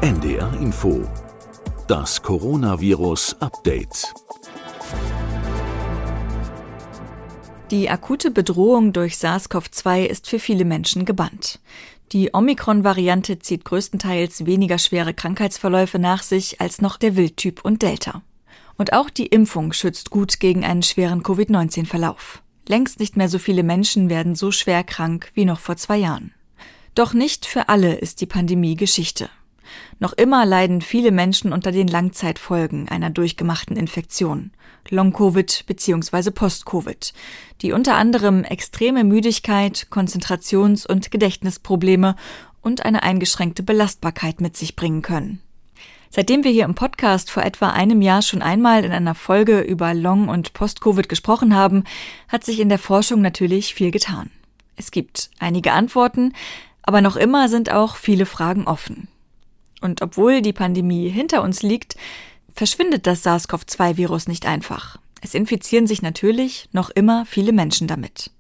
NDR Info. Das Coronavirus-Update. Die akute Bedrohung durch SARS-CoV-2 ist für viele Menschen gebannt. Die Omikron-Variante zieht größtenteils weniger schwere Krankheitsverläufe nach sich als noch der Wildtyp und Delta. Und auch die Impfung schützt gut gegen einen schweren Covid-19-Verlauf. Längst nicht mehr so viele Menschen werden so schwer krank wie noch vor 2 Jahren. Doch nicht für alle ist die Pandemie Geschichte. Noch immer leiden viele Menschen unter den Langzeitfolgen einer durchgemachten Infektion, Long-Covid bzw. Post-Covid, die unter anderem extreme Müdigkeit, Konzentrations- und Gedächtnisprobleme und eine eingeschränkte Belastbarkeit mit sich bringen können. Seitdem wir hier im Podcast vor etwa einem Jahr schon einmal in einer Folge über Long- und Post-Covid gesprochen haben, hat sich in der Forschung natürlich viel getan. Es gibt einige Antworten, aber noch immer sind auch viele Fragen offen. Und obwohl die Pandemie hinter uns liegt, verschwindet das SARS-CoV-2-Virus nicht einfach. Es infizieren sich natürlich noch immer viele Menschen damit.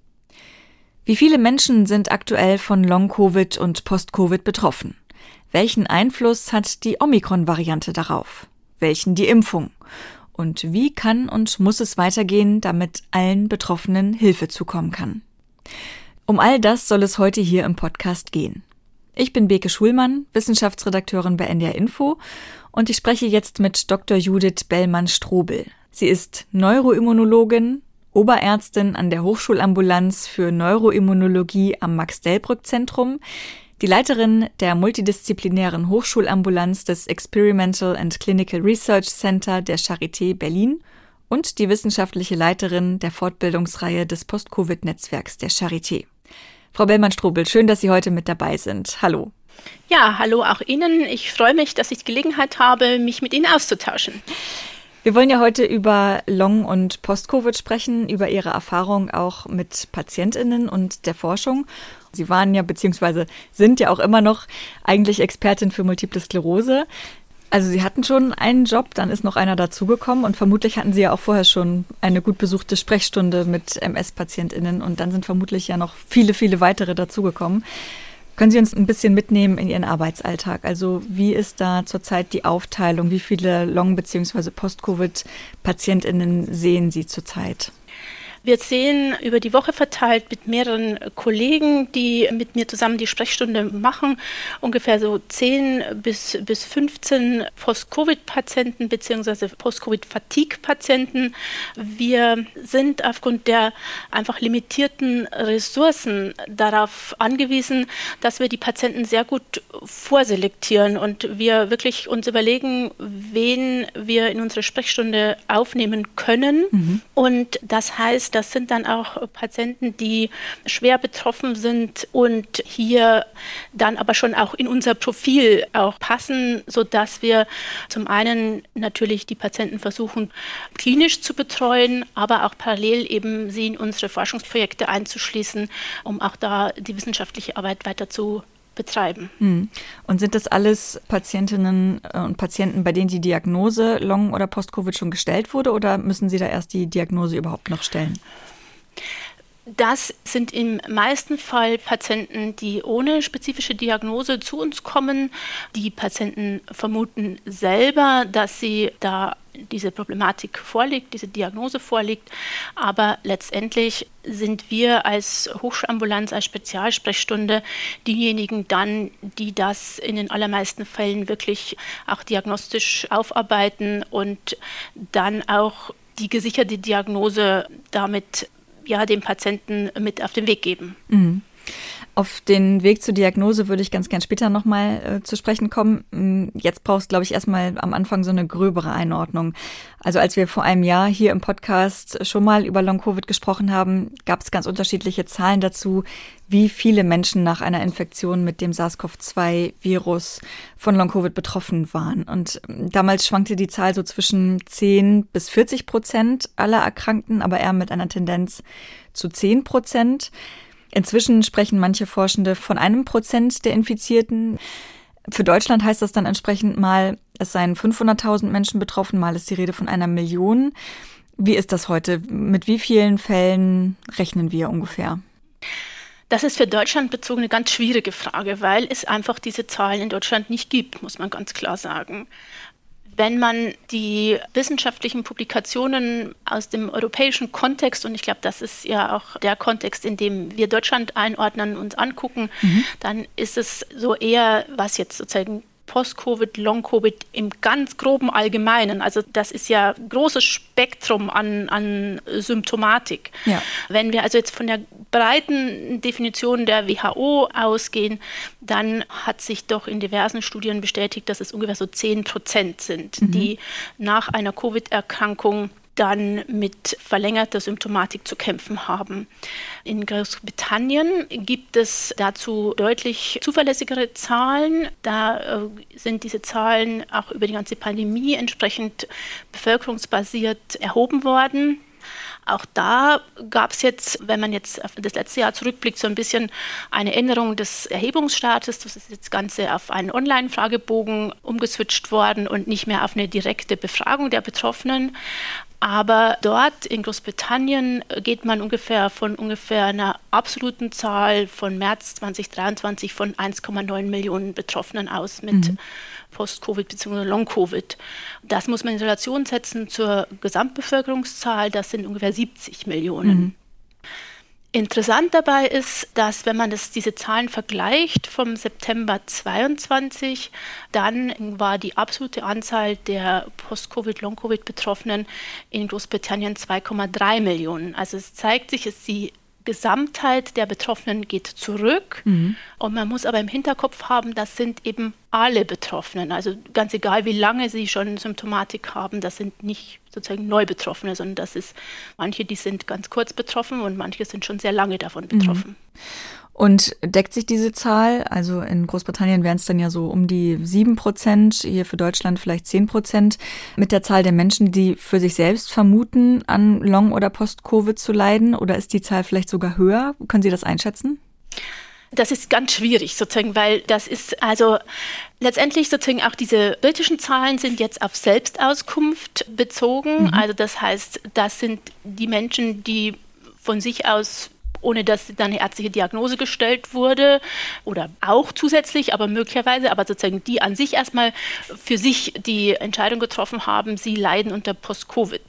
Wie viele Menschen sind aktuell von Long-Covid und Post-Covid betroffen? Welchen Einfluss hat die Omikron-Variante darauf? Welchen die Impfung? Und wie kann und muss es weitergehen, damit allen Betroffenen Hilfe zukommen kann? Um all das soll es heute hier im Podcast gehen. Ich bin Beke Schulmann, Wissenschaftsredakteurin bei NDR Info und ich spreche jetzt mit Dr. Judith Bellmann-Strobel. Sie ist Neuroimmunologin, Oberärztin an der Hochschulambulanz für Neuroimmunologie am Max-Delbrück-Zentrum, die Leiterin der multidisziplinären Hochschulambulanz des Experimental and Clinical Research Center der Charité Berlin und die wissenschaftliche Leiterin der Fortbildungsreihe des Post-Covid-Netzwerks der Charité. Frau Bellmann-Strobel, schön, dass Sie heute mit dabei sind. Hallo. Ja, hallo auch Ihnen. Ich freue mich, dass ich die Gelegenheit habe, mich mit Ihnen auszutauschen. Wir wollen ja heute über Long- und Post-Covid sprechen, über Ihre Erfahrung auch mit PatientInnen und der Forschung. Sie waren ja bzw. sind ja auch immer noch eigentlich Expertin für Multiple Sklerose. Also Sie hatten schon einen Job, dann ist noch einer dazugekommen und vermutlich hatten Sie ja auch vorher schon eine gut besuchte Sprechstunde mit MS-PatientInnen und dann sind vermutlich ja noch viele, viele weitere dazugekommen. Können Sie uns ein bisschen mitnehmen in Ihren Arbeitsalltag? Also wie ist da zurzeit die Aufteilung? Wie viele Long- bzw. Post-Covid-PatientInnen sehen Sie zurzeit? Wir sehen über die Woche verteilt mit mehreren Kollegen, die mit mir zusammen die Sprechstunde machen, ungefähr so 10 bis 15 Post-Covid-Patienten bzw. Post-Covid-Fatigue-Patienten. Wir sind aufgrund der einfach limitierten Ressourcen darauf angewiesen, dass wir die Patienten sehr gut vorselektieren und wir wirklich uns überlegen, wen wir in unsere Sprechstunde aufnehmen können. Und das heißt, das sind dann auch Patienten, die schwer betroffen sind und hier dann aber schon auch in unser Profil auch passen, sodass wir zum einen natürlich die Patienten versuchen, klinisch zu betreuen, aber auch parallel eben sie in unsere Forschungsprojekte einzuschließen, um auch da die wissenschaftliche Arbeit weiter zu betreiben. Und sind das alles Patientinnen und Patienten, bei denen die Diagnose Long- oder Post-Covid schon gestellt wurde oder müssen Sie da erst die Diagnose überhaupt noch stellen? Das sind im meisten Fall Patienten, die ohne spezifische Diagnose zu uns kommen. Die Patienten vermuten selber, dass sie da diese Problematik vorliegt, diese Diagnose vorliegt. Aber letztendlich sind wir als Hochschulambulanz, als Spezialsprechstunde diejenigen dann, die das in den allermeisten Fällen wirklich auch diagnostisch aufarbeiten und dann auch die gesicherte Diagnose damit dem Patienten mit auf den Weg geben. Auf den Weg zur Diagnose würde ich ganz gern später nochmal zu sprechen kommen. Jetzt brauchst du, glaube ich, erstmal am Anfang so eine gröbere Einordnung. Also als wir vor einem Jahr hier im Podcast schon mal über Long-Covid gesprochen haben, gab es ganz unterschiedliche Zahlen dazu, wie viele Menschen nach einer Infektion mit dem SARS-CoV-2-Virus von Long-Covid betroffen waren. Und damals schwankte die Zahl so zwischen 10 bis 40% aller Erkrankten, aber eher mit einer Tendenz zu 10%. Inzwischen sprechen manche Forschende von 1% der Infizierten. Für Deutschland heißt das dann entsprechend mal, es seien 500.000 Menschen betroffen, mal ist die Rede von 1 Million. Wie ist das heute? Mit wie vielen Fällen rechnen wir ungefähr? Das ist für Deutschland bezogen eine ganz schwierige Frage, weil es einfach diese Zahlen in Deutschland nicht gibt, muss man ganz klar sagen. Wenn man die wissenschaftlichen Publikationen aus dem europäischen Kontext, und ich glaube, das ist ja auch der Kontext, in dem wir Deutschland einordnen, uns angucken, dann ist es so eher, was jetzt sozusagen Post-Covid, Long-Covid im ganz groben Allgemeinen. Also das ist ja ein großes Spektrum an Symptomatik. Ja. Wenn wir also jetzt von der breiten Definition der WHO ausgehen, dann hat sich doch in diversen Studien bestätigt, dass es ungefähr so 10% sind, die nach einer Covid-Erkrankung dann mit verlängerter Symptomatik zu kämpfen haben. In Großbritannien gibt es dazu deutlich zuverlässigere Zahlen. Da sind diese Zahlen auch über die ganze Pandemie entsprechend bevölkerungsbasiert erhoben worden. Auch da gab es jetzt, wenn man jetzt auf das letzte Jahr zurückblickt, so ein bisschen eine Änderung des Erhebungsstatus. Das ist jetzt das Ganze auf einen Online-Fragebogen umgeswitcht worden und nicht mehr auf eine direkte Befragung der Betroffenen. Aber dort in Großbritannien geht man von ungefähr einer absoluten Zahl von März 2023 von 1,9 Millionen Betroffenen aus mit Post-Covid bzw. Long-Covid. Das muss man in Relation setzen zur Gesamtbevölkerungszahl, das sind ungefähr 70 Millionen. Interessant dabei ist, dass wenn man diese Zahlen vergleicht vom September 22, dann war die absolute Anzahl der Post-Covid, Long-Covid-Betroffenen in Großbritannien 2,3 Millionen. Also es zeigt sich, dass die Gesamtheit der Betroffenen geht zurück. Und man muss aber im Hinterkopf haben, das sind eben alle Betroffenen. Also ganz egal, wie lange sie schon Symptomatik haben, das sind nicht sozusagen Neubetroffene, sondern das ist manche, die sind ganz kurz betroffen und manche sind schon sehr lange davon betroffen. Und deckt sich diese Zahl, also in Großbritannien wären es dann ja so um die 7%, hier für Deutschland vielleicht 10%, mit der Zahl der Menschen, die für sich selbst vermuten, an Long- oder Post-Covid zu leiden? Oder ist die Zahl vielleicht sogar höher? Können Sie das einschätzen? Das ist ganz schwierig sozusagen, weil das ist also letztendlich sozusagen auch diese britischen Zahlen sind jetzt auf Selbstauskunft bezogen. Also das heißt, das sind die Menschen, die von sich aus, ohne dass dann eine ärztliche Diagnose gestellt wurde oder auch zusätzlich, aber möglicherweise, aber sozusagen die an sich erstmal für sich die Entscheidung getroffen haben, sie leiden unter Post-Covid.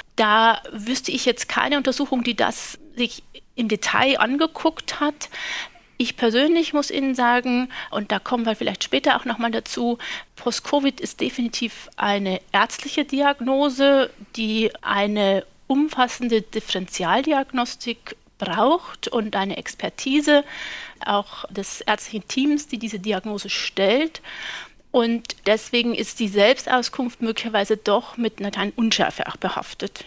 Da wüsste ich jetzt keine Untersuchung, die das sich im Detail angeguckt hat. Ich persönlich muss Ihnen sagen, und da kommen wir vielleicht später auch nochmal dazu, Post-Covid ist definitiv eine ärztliche Diagnose, die eine umfassende Differentialdiagnostik braucht und eine Expertise auch des ärztlichen Teams, die diese Diagnose stellt. Und deswegen ist die Selbstauskunft möglicherweise doch mit einer kleinen Unschärfe auch behaftet.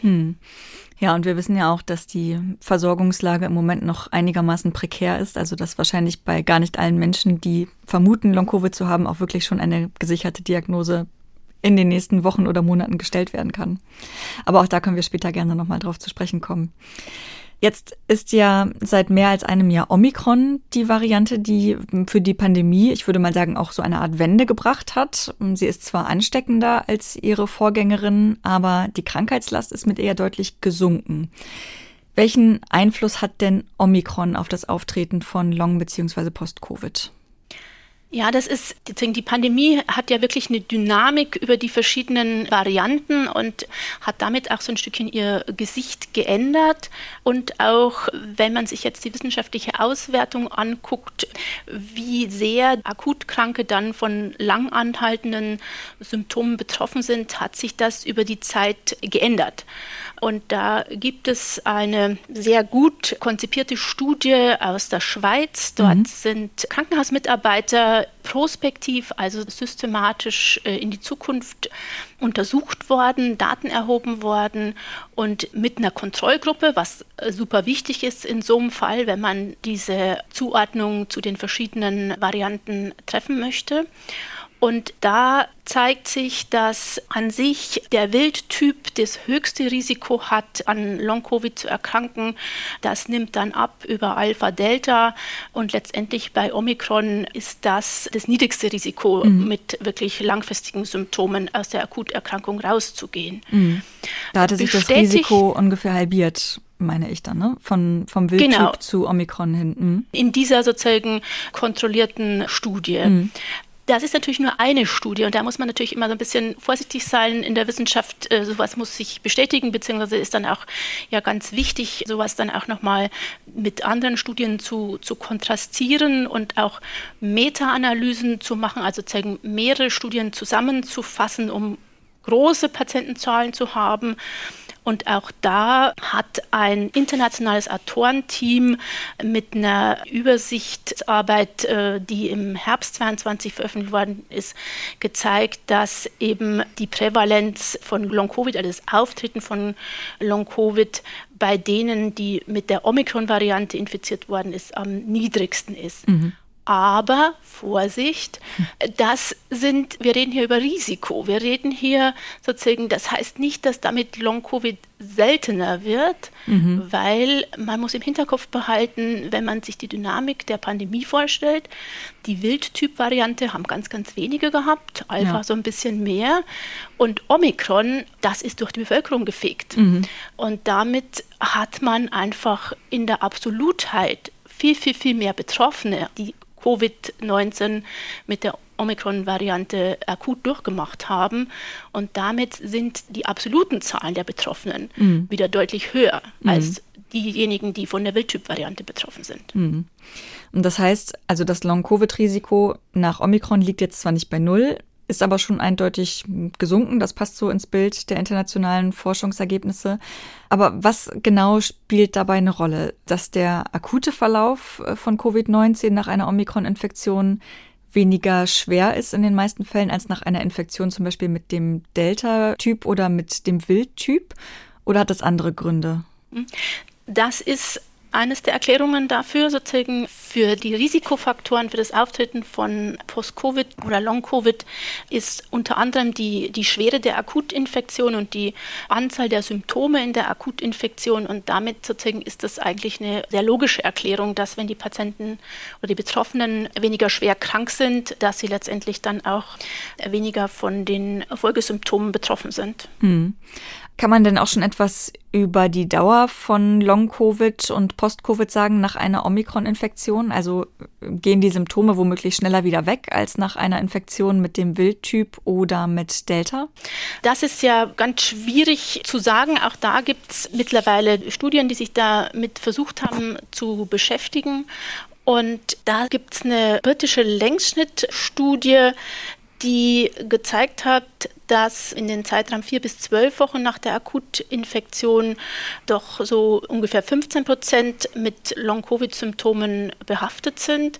Ja, und wir wissen ja auch, dass die Versorgungslage im Moment noch einigermaßen prekär ist. Also dass wahrscheinlich bei gar nicht allen Menschen, die vermuten, Long-Covid zu haben, auch wirklich schon eine gesicherte Diagnose in den nächsten Wochen oder Monaten gestellt werden kann. Aber auch da können wir später gerne nochmal drauf zu sprechen kommen. Jetzt ist ja seit mehr als einem Jahr Omikron die Variante, die für die Pandemie, ich würde mal sagen, auch so eine Art Wende gebracht hat. Sie ist zwar ansteckender als ihre Vorgängerin, aber die Krankheitslast ist mit ihr deutlich gesunken. Welchen Einfluss hat denn Omikron auf das Auftreten von Long- bzw. Post-Covid? Ja, die Pandemie hat ja wirklich eine Dynamik über die verschiedenen Varianten und hat damit auch so ein Stückchen ihr Gesicht geändert. Und auch, wenn man sich jetzt die wissenschaftliche Auswertung anguckt, wie sehr Akutkranke dann von lang anhaltenden Symptomen betroffen sind, hat sich das über die Zeit geändert. Und da gibt es eine sehr gut konzipierte Studie aus der Schweiz. Dort sind Krankenhausmitarbeiter prospektiv, also systematisch in die Zukunft untersucht worden, Daten erhoben worden und mit einer Kontrollgruppe, was super wichtig ist in so einem Fall, wenn man diese Zuordnung zu den verschiedenen Varianten treffen möchte. Und da zeigt sich, dass an sich der Wildtyp das höchste Risiko hat, an Long-Covid zu erkranken. Das nimmt dann ab über Alpha, Delta und letztendlich bei Omikron ist das niedrigste Risiko, mit wirklich langfristigen Symptomen aus der Akuterkrankung rauszugehen. Da hatte sich das Risiko ungefähr halbiert meine ich dann, ne? Vom Wildtyp zu Omikron hin. In dieser sozusagen kontrollierten Studie. Das ist natürlich nur eine Studie und da muss man natürlich immer so ein bisschen vorsichtig sein in der Wissenschaft. Sowas muss sich bestätigen, beziehungsweise ist dann auch ja ganz wichtig, sowas dann auch nochmal mit anderen Studien zu kontrastieren und auch Meta-Analysen zu machen, also sozusagen mehrere Studien zusammenzufassen, um große Patientenzahlen zu haben. Und auch da hat ein internationales Autorenteam mit einer Übersichtsarbeit, die im Herbst 2022 veröffentlicht worden ist, gezeigt, dass eben die Prävalenz von Long-Covid, also das Auftreten von Long-Covid bei denen, die mit der Omikron-Variante infiziert worden ist, am niedrigsten ist. Aber Vorsicht, wir reden hier über Risiko. Wir reden hier sozusagen, das heißt nicht, dass damit Long-Covid seltener wird, weil man muss im Hinterkopf behalten, wenn man sich die Dynamik der Pandemie vorstellt, die Wildtyp-Variante haben ganz, ganz wenige gehabt, Alpha so ein bisschen mehr und Omikron, das ist durch die Bevölkerung gefegt. Und damit hat man einfach in der Absolutheit viel, viel, viel mehr Betroffene, die Covid-19 mit der Omikron-Variante akut durchgemacht haben. Und damit sind die absoluten Zahlen der Betroffenen wieder deutlich höher als diejenigen, die von der Wildtyp-Variante betroffen sind. Und das heißt, also das Long-Covid-Risiko nach Omikron liegt jetzt zwar nicht bei 0, ist aber schon eindeutig gesunken. Das passt so ins Bild der internationalen Forschungsergebnisse. Aber was genau spielt dabei eine Rolle? Dass der akute Verlauf von Covid-19 nach einer Omikron-Infektion weniger schwer ist in den meisten Fällen als nach einer Infektion zum Beispiel mit dem Delta-Typ oder mit dem Wildtyp? Oder hat das andere Gründe? Das ist eines der Erklärungen dafür, sozusagen für die Risikofaktoren für das Auftreten von Post-Covid oder Long-Covid ist unter anderem die Schwere der Akutinfektion und die Anzahl der Symptome in der Akutinfektion. Und damit sozusagen ist das eigentlich eine sehr logische Erklärung, dass wenn die Patienten oder die Betroffenen weniger schwer krank sind, dass sie letztendlich dann auch weniger von den Folgesymptomen betroffen sind. Kann man denn auch schon etwas über die Dauer von Long-Covid und Post-Covid sagen nach einer Omikron-Infektion? Also gehen die Symptome womöglich schneller wieder weg als nach einer Infektion mit dem Wildtyp oder mit Delta? Das ist ja ganz schwierig zu sagen. Auch da gibt es mittlerweile Studien, die sich damit versucht haben zu beschäftigen. Und da gibt es eine britische Längsschnittstudie, die gezeigt hat, dass in den Zeitraum 4 bis 12 Wochen nach der Akutinfektion doch so ungefähr 15% mit Long-Covid-Symptomen behaftet sind.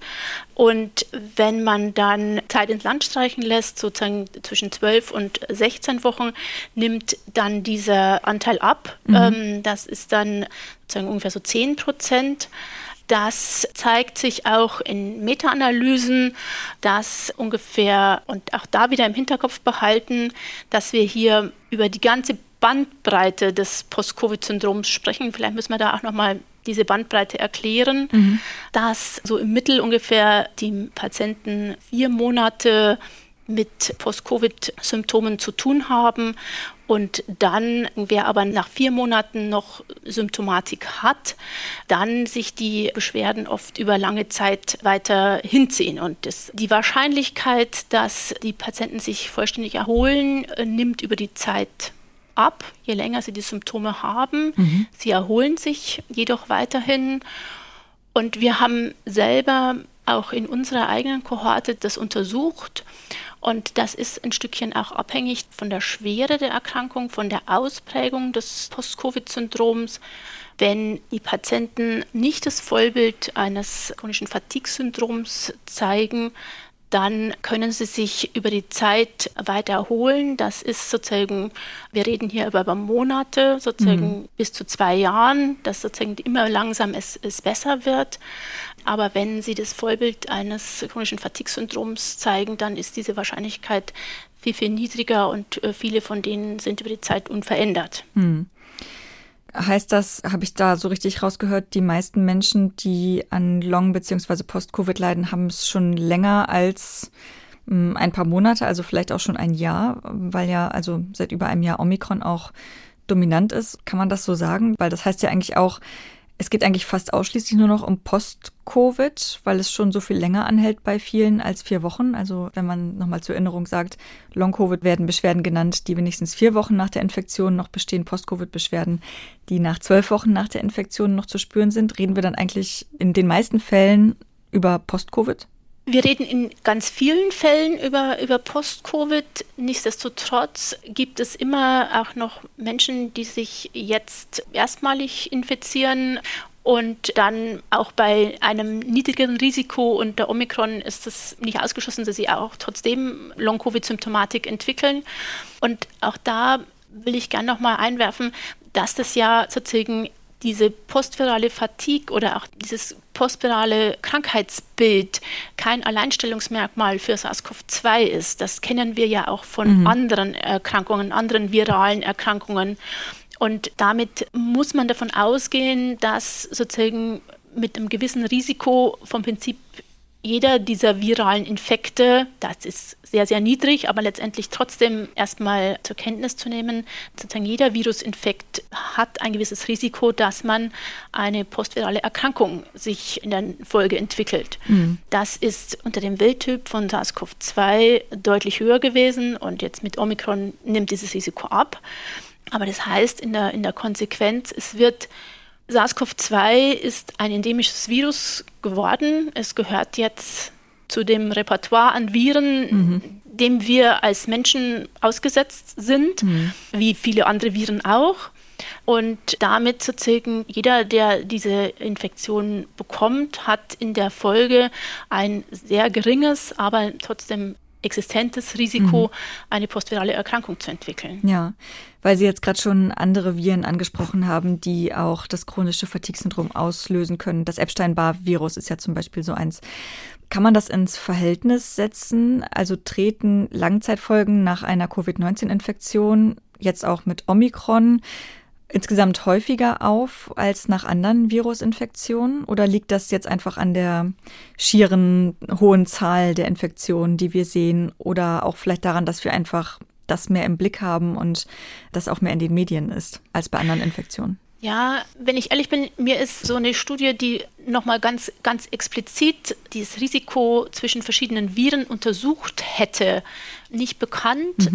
Und wenn man dann Zeit ins Land streichen lässt, sozusagen zwischen 12 und 16 Wochen, nimmt dann dieser Anteil ab. Das ist dann sozusagen ungefähr so 10%. Das zeigt sich auch in Meta-Analysen, dass ungefähr, und auch da wieder im Hinterkopf behalten, dass wir hier über die ganze Bandbreite des Post-Covid-Syndroms sprechen. Vielleicht müssen wir da auch nochmal diese Bandbreite erklären, dass so im Mittel ungefähr die Patienten 4 Monate mit Post-Covid-Symptomen zu tun haben. Und dann, wer aber nach 4 Monaten noch Symptomatik hat, dann sich die Beschwerden oft über lange Zeit weiter hinziehen. Und die Wahrscheinlichkeit, dass die Patienten sich vollständig erholen, nimmt über die Zeit ab, je länger sie die Symptome haben. Sie erholen sich jedoch weiterhin. Und wir haben selber auch in unserer eigenen Kohorte das untersucht. Und das ist ein Stückchen auch abhängig von der Schwere der Erkrankung, von der Ausprägung des Post-Covid-Syndroms. Wenn die Patienten nicht das Vollbild eines chronischen Fatigue-Syndroms zeigen, dann können sie sich über die Zeit weiter erholen. Das ist sozusagen, wir reden hier über Monate, sozusagen bis zu 2 Jahren, dass sozusagen immer langsam es besser wird. Aber wenn sie das Vollbild eines chronischen Fatigue-Syndroms zeigen, dann ist diese Wahrscheinlichkeit viel, viel niedriger und viele von denen sind über die Zeit unverändert. Heißt das, habe ich da so richtig rausgehört, die meisten Menschen, die an Long- bzw. Post-Covid leiden, haben es schon länger als ein paar Monate, also vielleicht auch schon ein Jahr, weil ja also seit über einem Jahr Omikron auch dominant ist. Kann man das so sagen? Weil das heißt ja eigentlich auch, es geht eigentlich fast ausschließlich nur noch um Post-Covid, weil es schon so viel länger anhält bei vielen als 4 Wochen. Also wenn man nochmal zur Erinnerung sagt, Long-Covid werden Beschwerden genannt, die wenigstens 4 Wochen nach der Infektion noch bestehen, Post-Covid-Beschwerden, die nach 12 Wochen nach der Infektion noch zu spüren sind. Reden wir dann eigentlich in den meisten Fällen über Post-Covid? Wir reden in ganz vielen Fällen über Post-Covid. Nichtsdestotrotz gibt es immer auch noch Menschen, die sich jetzt erstmalig infizieren und dann auch bei einem niedrigeren Risiko und der Omikron ist es nicht ausgeschlossen, dass sie auch trotzdem Long-Covid-Symptomatik entwickeln. Und auch da will ich gerne nochmal einwerfen, dass das ja sozusagen diese postvirale Fatigue oder auch dieses postvirale Krankheitsbild kein Alleinstellungsmerkmal für SARS-CoV-2 ist. Das kennen wir ja auch von anderen Erkrankungen, anderen viralen Erkrankungen. Und damit muss man davon ausgehen, dass sozusagen mit einem gewissen Risiko vom Prinzip jeder dieser viralen Infekte, das ist sehr, sehr niedrig, aber letztendlich trotzdem erstmal zur Kenntnis zu nehmen, sozusagen jeder Virusinfekt hat ein gewisses Risiko, dass man eine postvirale Erkrankung sich in der Folge entwickelt. Das ist unter dem Wildtyp von SARS-CoV-2 deutlich höher gewesen und jetzt mit Omikron nimmt dieses Risiko ab. Aber das heißt in der Konsequenz, SARS-CoV-2 ist ein endemisches Virus geworden. Es gehört jetzt zu dem Repertoire an Viren, dem wir als Menschen ausgesetzt sind, wie viele andere Viren auch. Und damit sozusagen jeder, der diese Infektion bekommt, hat in der Folge ein sehr geringes, aber trotzdem existentes Risiko, eine postvirale Erkrankung zu entwickeln. Ja, weil Sie jetzt gerade schon andere Viren angesprochen haben, die auch das chronische Fatigue-Syndrom auslösen können. Das Epstein-Barr-Virus ist ja zum Beispiel so eins. Kann man das ins Verhältnis setzen? Also treten Langzeitfolgen nach einer Covid-19-Infektion, jetzt auch mit Omikron, insgesamt häufiger auf als nach anderen Virusinfektionen? Oder liegt das jetzt einfach an der schieren hohen Zahl der Infektionen, die wir sehen? Oder auch vielleicht daran, dass wir einfach das mehr im Blick haben und das auch mehr in den Medien ist als bei anderen Infektionen? Ja, wenn ich ehrlich bin, mir ist so eine Studie, die nochmal ganz, ganz explizit dieses Risiko zwischen verschiedenen Viren untersucht hätte, nicht bekannt.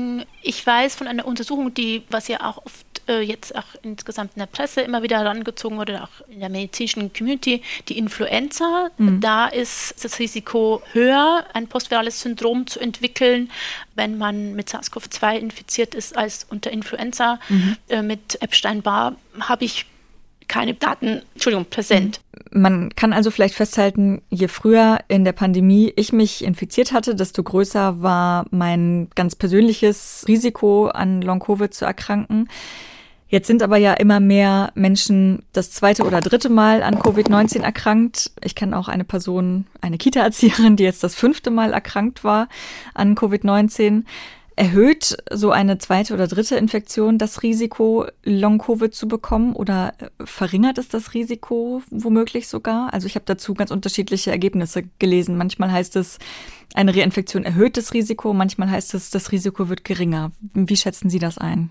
Ich weiß von einer Untersuchung, was ja auch oft jetzt auch insgesamt in der Presse immer wieder herangezogen wurde, auch in der medizinischen Community, die Influenza. Da ist das Risiko höher, ein postvirales Syndrom zu entwickeln, wenn man mit SARS-CoV-2 infiziert ist, als unter Influenza. Mit Epstein-Barr habe ich keine Daten, präsent. Man kann also vielleicht festhalten, je früher in der Pandemie ich mich infiziert hatte, desto größer war mein ganz persönliches Risiko, an Long-Covid zu erkranken. Jetzt sind aber ja immer mehr Menschen das 2. oder 3. Mal an Covid-19 erkrankt. Ich kenne auch eine Person, eine Kita-Erzieherin, die jetzt das 5. Mal erkrankt war an Covid-19. Erhöht so eine 2. oder 3. Infektion das Risiko, Long-Covid zu bekommen oder verringert es das Risiko womöglich sogar? Also ich habe dazu ganz unterschiedliche Ergebnisse gelesen. Manchmal heißt es, eine Reinfektion erhöht das Risiko, manchmal heißt es, das Risiko wird geringer. Wie schätzen Sie das ein?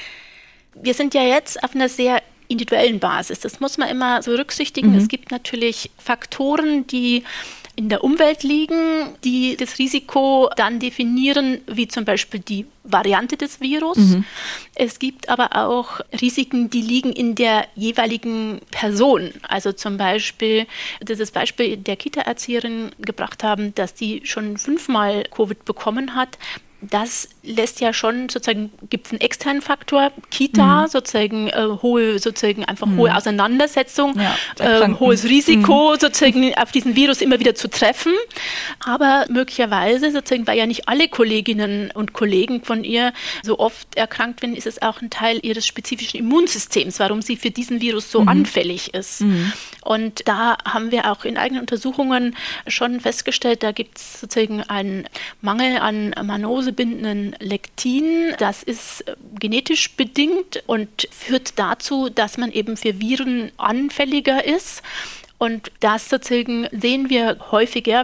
Wir sind ja jetzt auf einer sehr individuellen Basis. Das muss man immer so berücksichtigen. Es gibt natürlich Faktoren, die in der Umwelt liegen, die das Risiko dann definieren, wie zum Beispiel die Variante des Virus. Es gibt aber auch Risiken, die liegen in der jeweiligen Person. Also zum Beispiel, das Beispiel der Kita-Erzieherin gebracht haben, dass die schon 5-mal Covid bekommen hat. Das lässt ja schon sozusagen, gibt es einen externen Faktor, Kita, sozusagen hohe Auseinandersetzung, hohes Risiko, sozusagen auf diesen Virus immer wieder zu treffen. Aber möglicherweise, sozusagen, weil ja nicht alle Kolleginnen und Kollegen von ihr so oft erkrankt werden, ist es auch ein Teil ihres spezifischen Immunsystems, warum sie für diesen Virus so anfällig ist. Und da haben wir auch in eigenen Untersuchungen schon festgestellt, da gibt es sozusagen einen Mangel an mannosebindenden Lektin. Das ist genetisch bedingt und führt dazu, dass man eben für Viren anfälliger ist. Und das sozusagen sehen wir häufiger,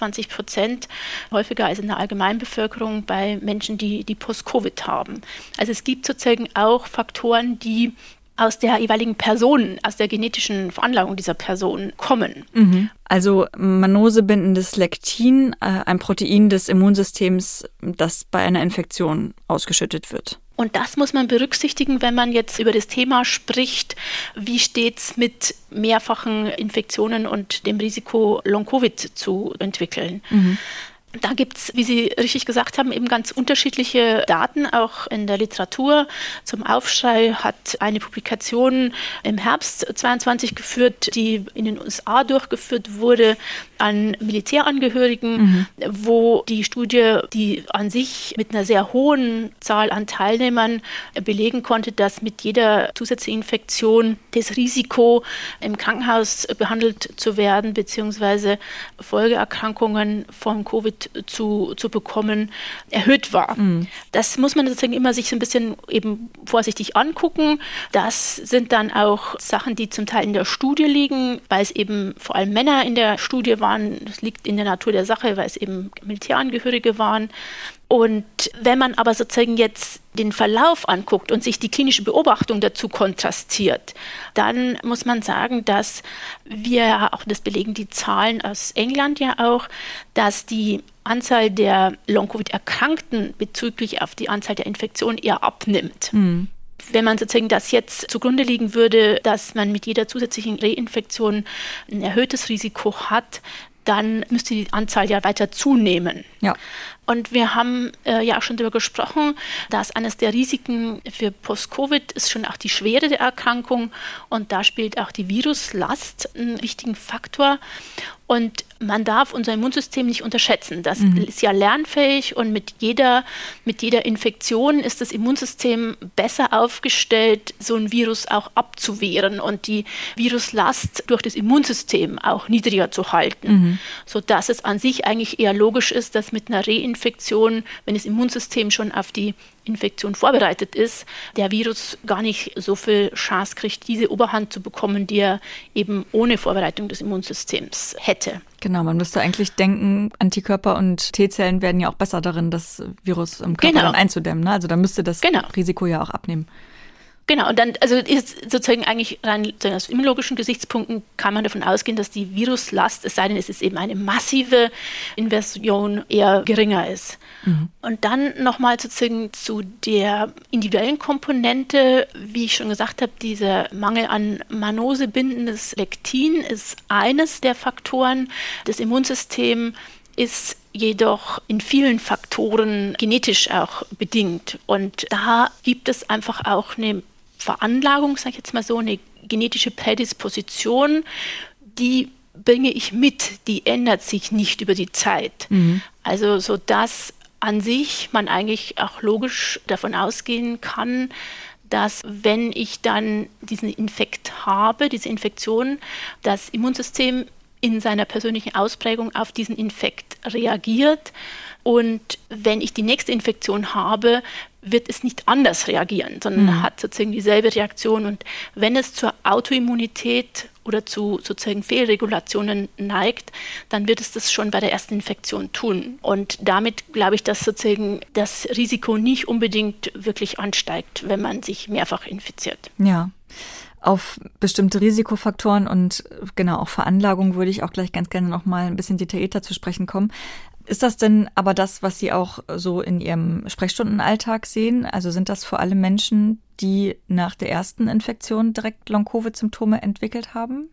25%, häufiger als in der Allgemeinbevölkerung bei Menschen, die Post-Covid haben. Also es gibt sozusagen auch Faktoren, die aus der jeweiligen Person, aus der genetischen Veranlagung dieser Person kommen. Also mannosebindendes Lektin, ein Protein des Immunsystems, das bei einer Infektion ausgeschüttet wird. Und das muss man berücksichtigen, wenn man jetzt über das Thema spricht, wie steht's mit mehrfachen Infektionen und dem Risiko, Long-Covid zu entwickeln. Da gibt es, wie Sie richtig gesagt haben, eben ganz unterschiedliche Daten, auch in der Literatur. Zum Aufschrei hat eine Publikation im Herbst 2022 geführt, die in den USA durchgeführt wurde an Militärangehörigen, wo die Studie, die an sich mit einer sehr hohen Zahl an Teilnehmern belegen konnte, dass mit jeder zusätzlichen Infektion das Risiko, im Krankenhaus behandelt zu werden, beziehungsweise Folgeerkrankungen von Covid zu bekommen, erhöht war. Das muss man sozusagen immer sich so ein bisschen eben vorsichtig angucken. Das sind dann auch Sachen, die zum Teil in der Studie liegen, weil es eben vor allem Männer in der Studie waren. Das liegt in der Natur der Sache, weil es eben Militärangehörige waren. Und wenn man aber sozusagen jetzt den Verlauf anguckt und sich die klinische Beobachtung dazu kontrastiert, dann muss man sagen, dass wir, auch das belegen die Zahlen aus England ja auch, dass die Anzahl der Long-Covid-Erkrankten bezüglich auf die Anzahl der Infektionen eher abnimmt. Wenn man sozusagen das jetzt zugrunde liegen würde, dass man mit jeder zusätzlichen Reinfektion ein erhöhtes Risiko hat, dann müsste die Anzahl ja weiter zunehmen. Ja. Und wir haben ja auch schon darüber gesprochen, dass eines der Risiken für Post-Covid ist schon auch die Schwere der Erkrankung. Und da spielt auch die Viruslast einen wichtigen Faktor. Und man darf unser Immunsystem nicht unterschätzen. Das ist ja lernfähig und mit jeder Infektion ist das Immunsystem besser aufgestellt, so ein Virus auch abzuwehren und die Viruslast durch das Immunsystem auch niedriger zu halten, sodass es an sich eigentlich eher logisch ist, dass mit einer Reinfektion, wenn das Immunsystem schon auf die Infektion vorbereitet ist, der Virus gar nicht so viel Chance kriegt, diese Oberhand zu bekommen, die er eben ohne Vorbereitung des Immunsystems hätte. Genau, man müsste eigentlich denken, Antikörper und T-Zellen werden ja auch besser darin, das Virus im Körper dann einzudämmen. Ne? Also da müsste das Risiko ja auch abnehmen. Genau, und dann, also ist sozusagen eigentlich rein aus immunologischen Gesichtspunkten kann man davon ausgehen, dass die Viruslast, es sei denn, es ist eben eine massive Inversion, eher geringer ist. Und dann nochmal sozusagen zu der individuellen Komponente, wie ich schon gesagt habe, dieser Mangel an mannosebindendes Lektin ist eines der Faktoren. Das Immunsystem ist jedoch in vielen Faktoren genetisch auch bedingt. Und da gibt es einfach auch eine Veranlagung, sage ich jetzt mal so, eine genetische Prädisposition, die bringe ich mit, die ändert sich nicht über die Zeit. Also so dass an sich man eigentlich auch logisch davon ausgehen kann, dass wenn ich dann diesen Infekt habe, diese Infektion, das Immunsystem in seiner persönlichen Ausprägung auf diesen Infekt reagiert. Und wenn ich die nächste Infektion habe, wird es nicht anders reagieren, sondern hat sozusagen dieselbe Reaktion. Und wenn es zur Autoimmunität oder zu sozusagen Fehlregulationen neigt, dann wird es das schon bei der ersten Infektion tun. Und damit glaube ich, dass sozusagen das Risiko nicht unbedingt wirklich ansteigt, wenn man sich mehrfach infiziert. Ja. Auf bestimmte Risikofaktoren und genau auch Veranlagung würde ich auch gleich ganz gerne noch mal ein bisschen detaillierter zu sprechen kommen. Ist das denn aber das, was Sie auch so in Ihrem Sprechstundenalltag sehen? Also sind das vor allem Menschen, die nach der ersten Infektion direkt Long-Covid-Symptome entwickelt haben?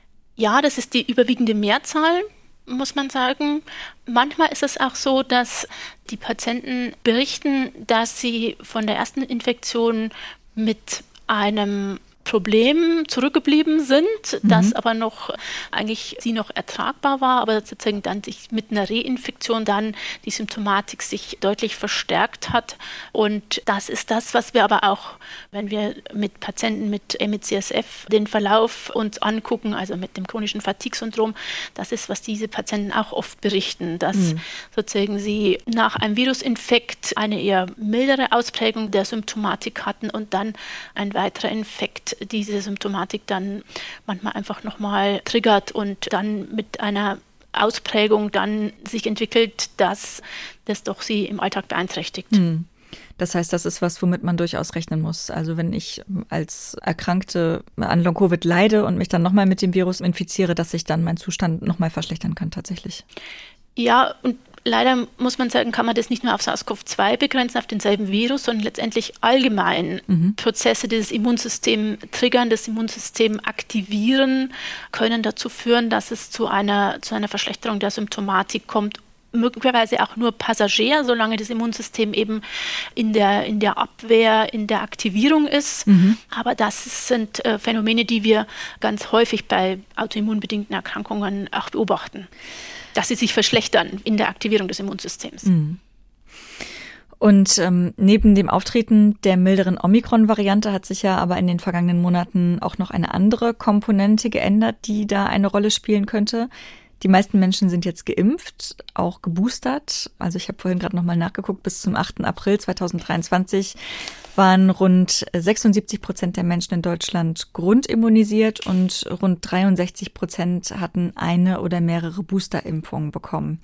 Ja, das ist die überwiegende Mehrzahl, muss man sagen. Manchmal ist es auch so, dass die Patienten berichten, dass sie von der ersten Infektion mit einem Problem zurückgeblieben sind, das aber noch eigentlich sie noch ertragbar war, aber sozusagen dann sich mit einer Reinfektion dann die Symptomatik sich deutlich verstärkt hat. Und das ist das, was wir aber auch, wenn wir mit Patienten mit ME/CSF den Verlauf uns angucken, also mit dem chronischen Fatigue-Syndrom, das ist, was diese Patienten auch oft berichten, dass sozusagen sie nach einem Virusinfekt eine eher mildere Ausprägung der Symptomatik hatten und dann ein weiterer Infekt Effekt diese Symptomatik dann manchmal einfach nochmal triggert und dann mit einer Ausprägung dann sich entwickelt, dass das doch sie im Alltag beeinträchtigt. Das heißt, das ist was, womit man durchaus rechnen muss. Also wenn ich als Erkrankte an Long-Covid leide und mich dann nochmal mit dem Virus infiziere, dass sich dann mein Zustand nochmal verschlechtern kann tatsächlich. Ja, und leider muss man sagen, kann man das nicht nur auf SARS-CoV-2 begrenzen, auf denselben Virus, sondern letztendlich allgemein Prozesse, die das Immunsystem triggern, das Immunsystem aktivieren, können dazu führen, dass es zu einer Verschlechterung der Symptomatik kommt. Möglicherweise auch nur passagier, solange das Immunsystem eben in der Abwehr, in der Aktivierung ist. Aber das sind Phänomene, die wir ganz häufig bei autoimmunbedingten Erkrankungen auch beobachten, dass sie sich verschlechtern in der Aktivierung des Immunsystems. Und neben dem Auftreten der milderen Omikron-Variante hat sich ja aber in den vergangenen Monaten auch noch eine andere Komponente geändert, die da eine Rolle spielen könnte. Die meisten Menschen sind jetzt geimpft, auch geboostert. Also ich habe vorhin gerade nochmal nachgeguckt, bis zum 8. April 2023 waren rund 76% der Menschen in Deutschland grundimmunisiert und rund 63% hatten eine oder mehrere Boosterimpfungen bekommen.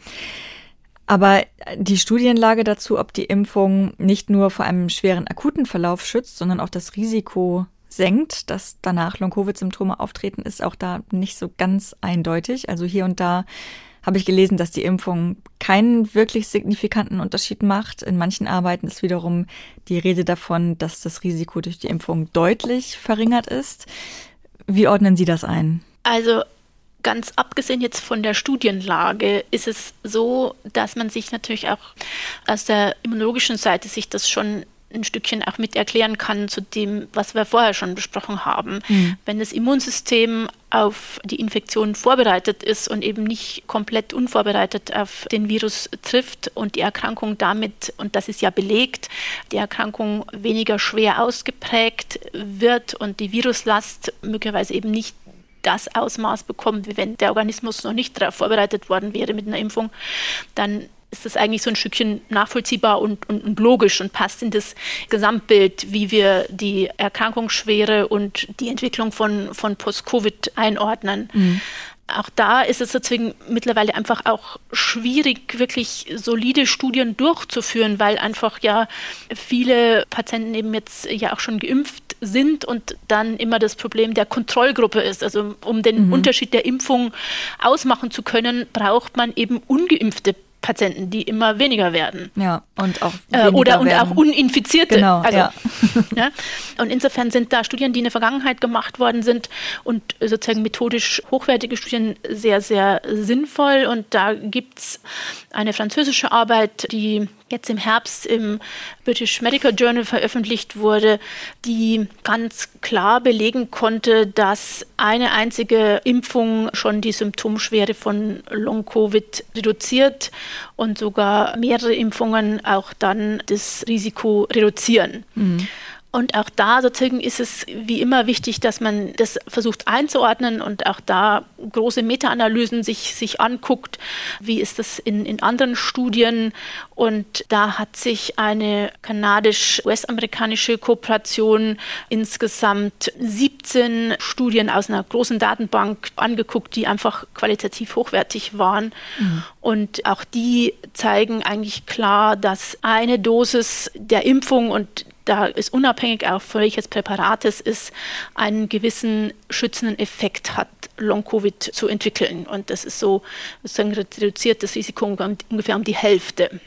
Aber die Studienlage dazu, ob die Impfung nicht nur vor einem schweren akuten Verlauf schützt, sondern auch das Risiko senkt, dass danach Long-Covid-Symptome auftreten, ist auch da nicht so ganz eindeutig. Also hier und da habe ich gelesen, dass die Impfung keinen wirklich signifikanten Unterschied macht. In manchen Arbeiten ist wiederum die Rede davon, dass das Risiko durch die Impfung deutlich verringert ist. Wie ordnen Sie das ein? Also ganz abgesehen jetzt von der Studienlage ist es so, dass man sich natürlich auch aus der immunologischen Seite sich das schon ein Stückchen auch mit erklären kann zu dem, was wir vorher schon besprochen haben. Wenn das Immunsystem auf die Infektion vorbereitet ist und eben nicht komplett unvorbereitet auf den Virus trifft und die Erkrankung damit, und das ist ja belegt, die Erkrankung weniger schwer ausgeprägt wird und die Viruslast möglicherweise eben nicht das Ausmaß bekommt, wie wenn der Organismus noch nicht darauf vorbereitet worden wäre mit einer Impfung, dann ist das eigentlich so ein Stückchen nachvollziehbar und logisch und passt in das Gesamtbild, wie wir die Erkrankungsschwere und die Entwicklung von Post-Covid einordnen. Auch da ist es sozusagen mittlerweile einfach auch schwierig, wirklich solide Studien durchzuführen, weil einfach ja viele Patienten eben jetzt ja auch schon geimpft sind und dann immer das Problem der Kontrollgruppe ist. Also um den Unterschied der Impfung ausmachen zu können, braucht man eben ungeimpfte Patienten, die immer weniger werden. Ja, und auch weniger und auch Uninfizierte. Genau, also, ja. Ja. Und insofern sind da Studien, die in der Vergangenheit gemacht worden sind und sozusagen methodisch hochwertige Studien sehr, sehr sinnvoll. Und da gibt es eine französische Arbeit, die jetzt im Herbst im British Medical Journal veröffentlicht wurde, die ganz klar belegen konnte, dass eine einzige Impfung schon die Symptomschwere von Long-Covid reduziert und sogar mehrere Impfungen auch dann das Risiko reduzieren. Und auch da sozusagen ist es wie immer wichtig, dass man das versucht einzuordnen und auch da große Meta-Analysen sich anguckt. Wie ist das in anderen Studien? Und da hat sich eine kanadisch-US-amerikanische Kooperation insgesamt 17 Studien aus einer großen Datenbank angeguckt, die einfach qualitativ hochwertig waren. Und auch die zeigen eigentlich klar, dass eine Dosis der Impfung, und da ist unabhängig auch von welches Präparat es ist, einen gewissen schützenden Effekt hat, Long-Covid zu entwickeln. Und das ist so sozusagen reduziert das Risiko ungefähr um die Hälfte.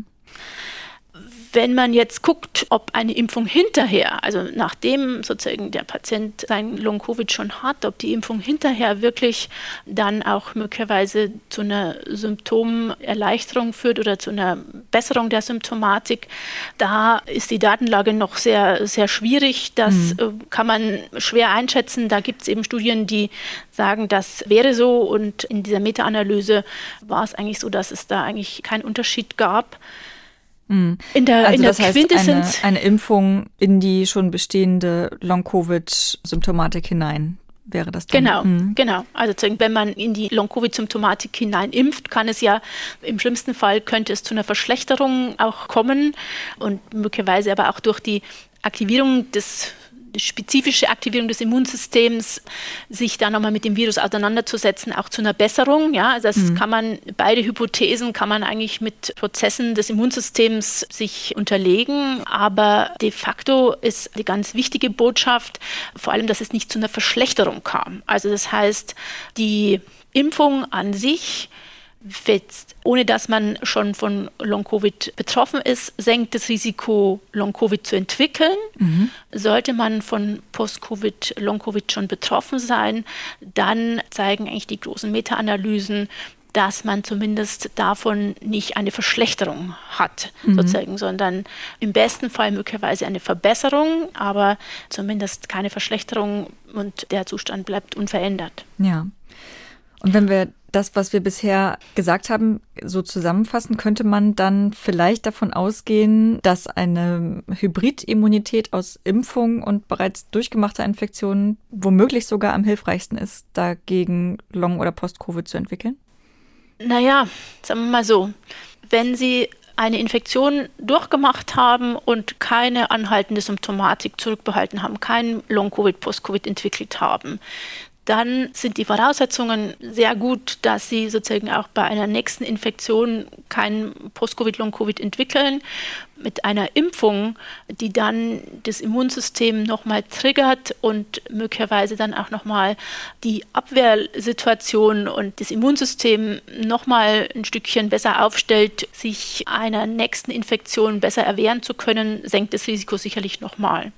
Wenn man jetzt guckt, ob eine Impfung hinterher, also nachdem sozusagen der Patient sein Long-Covid schon hat, ob die Impfung hinterher wirklich dann auch möglicherweise zu einer Symptomerleichterung führt oder zu einer Besserung der Symptomatik, da ist die Datenlage noch sehr, sehr schwierig. Das kann man schwer einschätzen. Da gibt es eben Studien, die sagen, das wäre so, und in dieser Meta-Analyse war es eigentlich so, dass es da eigentlich keinen Unterschied gab. In der Quintessenz heißt eine Impfung in die schon bestehende Long-Covid-Symptomatik hinein wäre das dann? Genau. Also wenn man in die Long-Covid-Symptomatik hinein impft, kann es ja im schlimmsten Fall könnte es zu einer Verschlechterung auch kommen und möglicherweise aber auch durch die Aktivierung spezifische Aktivierung des Immunsystems, sich da nochmal mit dem Virus auseinanderzusetzen, auch zu einer Besserung. Ja, also das kann man, beide Hypothesen kann man eigentlich mit Prozessen des Immunsystems sich unterlegen. Aber de facto ist die ganz wichtige Botschaft, vor allem, dass es nicht zu einer Verschlechterung kam. Also das heißt, die Impfung an sich, ohne dass man schon von Long-Covid betroffen ist, senkt das Risiko, Long-Covid zu entwickeln. Sollte man von Post-Covid, Long-Covid schon betroffen sein, dann zeigen eigentlich die großen Meta-Analysen, dass man zumindest davon nicht eine Verschlechterung hat, sozusagen, sondern im besten Fall möglicherweise eine Verbesserung, aber zumindest keine Verschlechterung und der Zustand bleibt unverändert. Ja. Und wenn wir das, was wir bisher gesagt haben, so zusammenfassen, könnte man dann vielleicht davon ausgehen, dass eine Hybridimmunität aus Impfung und bereits durchgemachter Infektionen womöglich sogar am hilfreichsten ist, dagegen Long- oder Post-Covid zu entwickeln? Naja, sagen wir mal so, wenn Sie eine Infektion durchgemacht haben und keine anhaltende Symptomatik zurückbehalten haben, kein Long-Covid, Post-Covid entwickelt haben, dann sind die Voraussetzungen sehr gut, dass Sie sozusagen auch bei einer nächsten Infektion kein Post-Covid, Long-Covid entwickeln. Mit einer Impfung, die dann das Immunsystem nochmal triggert und möglicherweise dann auch nochmal die Abwehrsituation und das Immunsystem nochmal ein Stückchen besser aufstellt, sich einer nächsten Infektion besser erwehren zu können, senkt das Risiko sicherlich nochmal.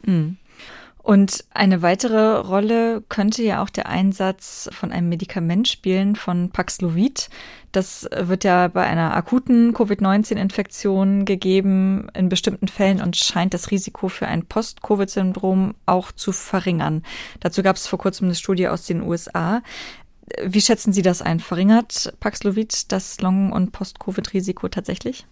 Und eine weitere Rolle könnte ja auch der Einsatz von einem Medikament spielen, von Paxlovid. Das wird ja bei einer akuten Covid-19-Infektion gegeben in bestimmten Fällen und scheint das Risiko für ein Post-Covid-Syndrom auch zu verringern. Dazu gab es vor kurzem eine Studie aus den USA. Wie schätzen Sie das ein? Verringert Paxlovid das Long- und Post-Covid-Risiko tatsächlich?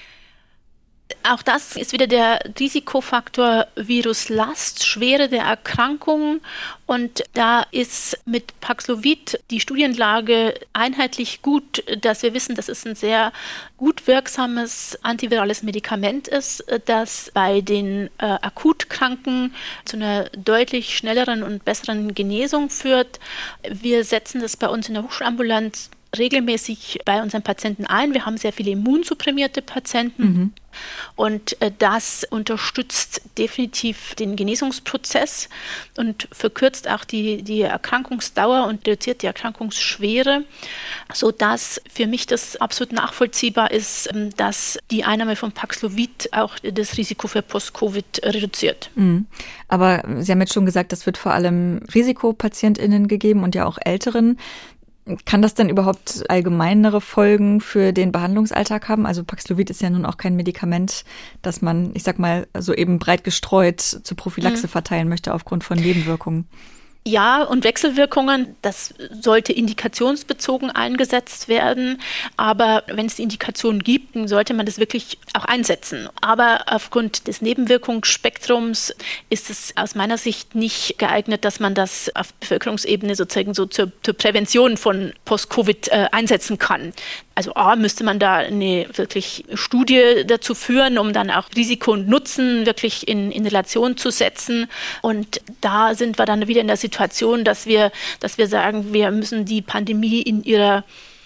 Auch das ist wieder der Risikofaktor Viruslast, Schwere der Erkrankung. Und da ist mit Paxlovid die Studienlage einheitlich gut, dass wir wissen, dass es ein sehr gut wirksames antivirales Medikament ist, das bei den Akutkranken zu einer deutlich schnelleren und besseren Genesung führt. Wir setzen das bei uns in der Hochschulambulanz regelmäßig bei unseren Patienten ein. Wir haben sehr viele immunsupprimierte Patienten. Und das unterstützt definitiv den Genesungsprozess und verkürzt auch die Erkrankungsdauer und reduziert die Erkrankungsschwere, sodass für mich das absolut nachvollziehbar ist, dass die Einnahme von Paxlovid auch das Risiko für Post-Covid reduziert. Aber Sie haben jetzt schon gesagt, das wird vor allem RisikopatientInnen gegeben und ja auch Älteren. Kann das denn überhaupt allgemeinere Folgen für den Behandlungsalltag haben? Also Paxlovid ist ja nun auch kein Medikament, das man, ich sag mal, so eben breit gestreut zur Prophylaxe verteilen möchte aufgrund von Nebenwirkungen. Ja, und Wechselwirkungen, das sollte indikationsbezogen eingesetzt werden. Aber wenn es die Indikation gibt, dann sollte man das wirklich auch einsetzen. Aber aufgrund des Nebenwirkungsspektrums ist es aus meiner Sicht nicht geeignet, dass man das auf Bevölkerungsebene sozusagen so zur Prävention von Post-Covid einsetzen kann. Also müsste man da eine wirklich Studie dazu führen, um dann auch Risiko und Nutzen wirklich in Relation zu setzen. Und da sind wir dann wieder in der Situation, dass wir sagen, wir müssen die Pandemie in ihrer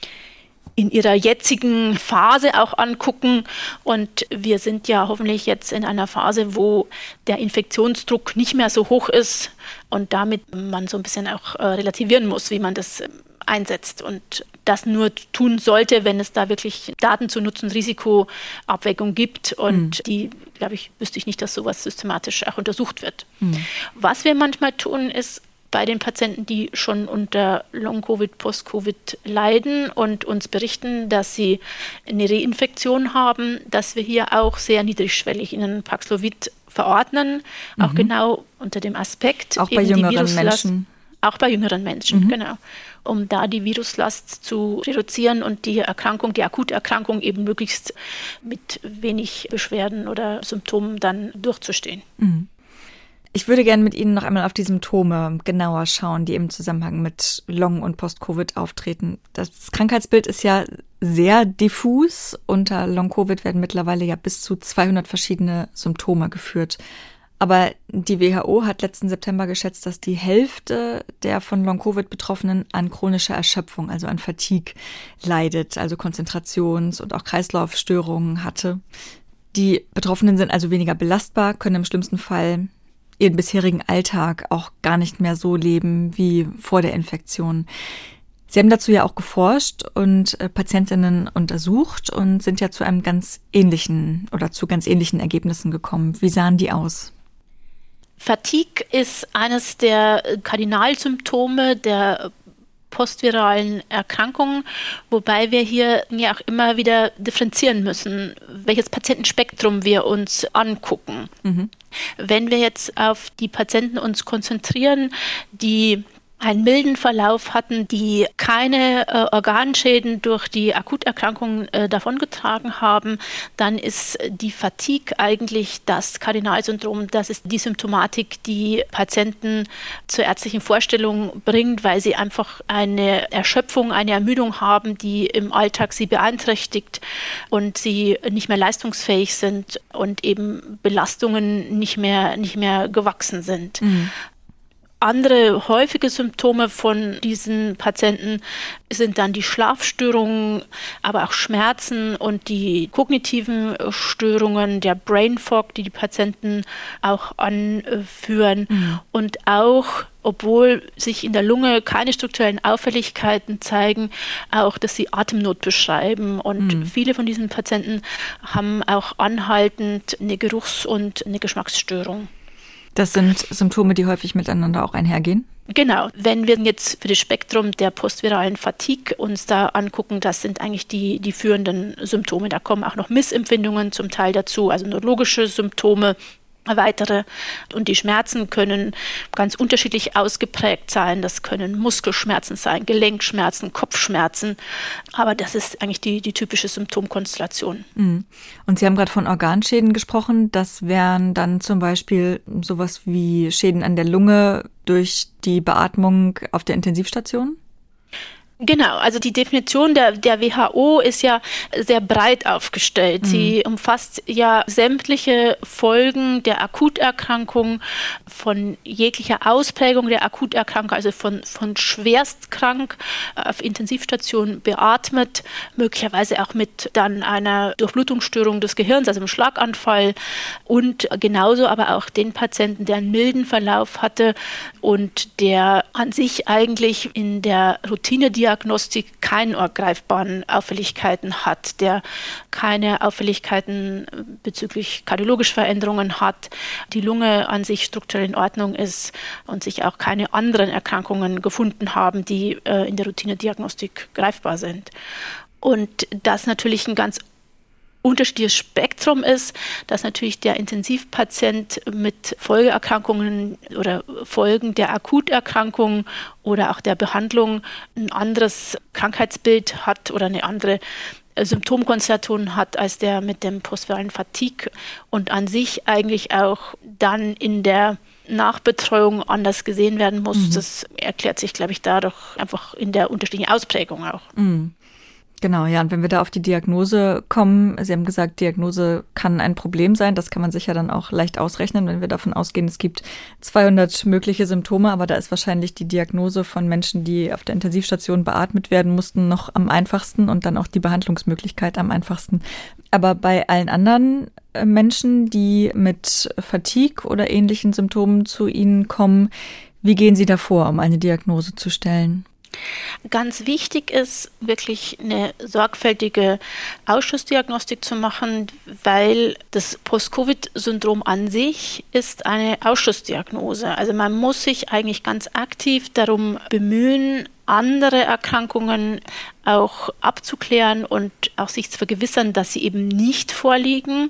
jetzigen Phase auch angucken. Und wir sind ja hoffentlich jetzt in einer Phase, wo der Infektionsdruck nicht mehr so hoch ist und damit man so ein bisschen auch relativieren muss, wie man das einsetzt und das nur tun sollte, wenn es da wirklich Daten zu Nutzen-Risiko-Abwägung gibt und die, glaube ich, wüsste ich nicht, dass sowas systematisch auch untersucht wird. Was wir manchmal tun, ist bei den Patienten, die schon unter Long-Covid, Post-Covid leiden und uns berichten, dass sie eine Reinfektion haben, dass wir hier auch sehr niedrigschwellig ihnen Paxlovid verordnen, auch genau unter dem Aspekt. Auch bei jüngeren Menschen. Auch bei jüngeren Menschen, genau. Um da die Viruslast zu reduzieren und die Erkrankung, die akute Erkrankung eben möglichst mit wenig Beschwerden oder Symptomen dann durchzustehen. Ich würde gerne mit Ihnen noch einmal auf die Symptome genauer schauen, die im Zusammenhang mit Long- und Post-Covid auftreten. Das Krankheitsbild ist ja sehr diffus. Unter Long-Covid werden mittlerweile ja bis zu 200 verschiedene Symptome geführt. Aber die WHO hat letzten September geschätzt, dass die Hälfte der von Long-Covid-Betroffenen an chronischer Erschöpfung, also an Fatigue, leidet, also Konzentrations- und auch Kreislaufstörungen hatte. Die Betroffenen sind also weniger belastbar, können im schlimmsten Fall ihren bisherigen Alltag auch gar nicht mehr so leben wie vor der Infektion. Sie haben dazu ja auch geforscht und Patientinnen untersucht und sind ja zu einem ganz ähnlichen Ergebnissen gekommen. Wie sahen die aus? Fatigue ist eines der Kardinalsymptome der postviralen Erkrankungen, wobei wir hier ja auch immer wieder differenzieren müssen, welches Patientenspektrum wir uns angucken. Wenn wir jetzt auf die Patienten uns konzentrieren, die einen milden Verlauf hatten, die keine Organschäden durch die Akuterkrankung davongetragen haben, dann ist die Fatigue eigentlich das Kardinalsyndrom. Das ist die Symptomatik, die Patienten zur ärztlichen Vorstellung bringt, weil sie einfach eine Erschöpfung, eine Ermüdung haben, die im Alltag sie beeinträchtigt und sie nicht mehr leistungsfähig sind und eben Belastungen nicht mehr gewachsen sind. Andere häufige Symptome von diesen Patienten sind dann die Schlafstörungen, aber auch Schmerzen und die kognitiven Störungen, der Brain Fog, die Patienten auch anführen. Und auch, obwohl sich in der Lunge keine strukturellen Auffälligkeiten zeigen, auch, dass sie Atemnot beschreiben. Und viele von diesen Patienten haben auch anhaltend eine Geruchs- und eine Geschmacksstörung. Das sind Symptome, die häufig miteinander auch einhergehen? Genau. Wenn wir jetzt für das Spektrum der postviralen Fatigue uns da angucken, das sind eigentlich die führenden Symptome. Da kommen auch noch Missempfindungen zum Teil dazu, also neurologische Symptome, weitere. Und die Schmerzen können ganz unterschiedlich ausgeprägt sein. Das können Muskelschmerzen sein, Gelenkschmerzen, Kopfschmerzen. Aber das ist eigentlich die typische Symptomkonstellation. Und Sie haben gerade von Organschäden gesprochen. Das wären dann zum Beispiel sowas wie Schäden an der Lunge durch die Beatmung auf der Intensivstation? Genau, also die Definition der WHO ist ja sehr breit aufgestellt. Sie umfasst ja sämtliche Folgen der Akuterkrankung, von jeglicher Ausprägung der Akuterkrankung, also von schwerstkrank auf Intensivstation beatmet, möglicherweise auch mit dann einer Durchblutungsstörung des Gehirns, also einem Schlaganfall, und genauso aber auch den Patienten, der einen milden Verlauf hatte und der an sich eigentlich in der Routinediagnostik keine greifbaren Auffälligkeiten hat, der keine Auffälligkeiten bezüglich kardiologischer Veränderungen hat, die Lunge an sich strukturell in Ordnung ist und sich auch keine anderen Erkrankungen gefunden haben, die in der Routinediagnostik greifbar sind. Und das natürlich ein ganz unterschiedliches Spektrum ist, dass natürlich der Intensivpatient mit Folgeerkrankungen oder Folgen der Akuterkrankung oder auch der Behandlung ein anderes Krankheitsbild hat oder eine andere Symptomkonstellation hat als der mit dem postviralen Fatigue und an sich eigentlich auch dann in der Nachbetreuung anders gesehen werden muss. Das erklärt sich, glaube ich, dadurch einfach in der unterschiedlichen Ausprägung auch. Genau, ja. Und wenn wir da auf die Diagnose kommen, Sie haben gesagt, Diagnose kann ein Problem sein. Das kann man sich ja dann auch leicht ausrechnen, wenn wir davon ausgehen, es gibt 200 mögliche Symptome. Aber da ist wahrscheinlich die Diagnose von Menschen, die auf der Intensivstation beatmet werden mussten, noch am einfachsten und dann auch die Behandlungsmöglichkeit am einfachsten. Aber bei allen anderen Menschen, die mit Fatigue oder ähnlichen Symptomen zu Ihnen kommen, wie gehen Sie da vor, um eine Diagnose zu stellen? Ganz wichtig ist, wirklich eine sorgfältige Ausschussdiagnostik zu machen, weil das Post-Covid-Syndrom an sich ist eine Ausschussdiagnose. Also man muss sich eigentlich ganz aktiv darum bemühen, andere Erkrankungen auch abzuklären und auch sich zu vergewissern, dass sie eben nicht vorliegen,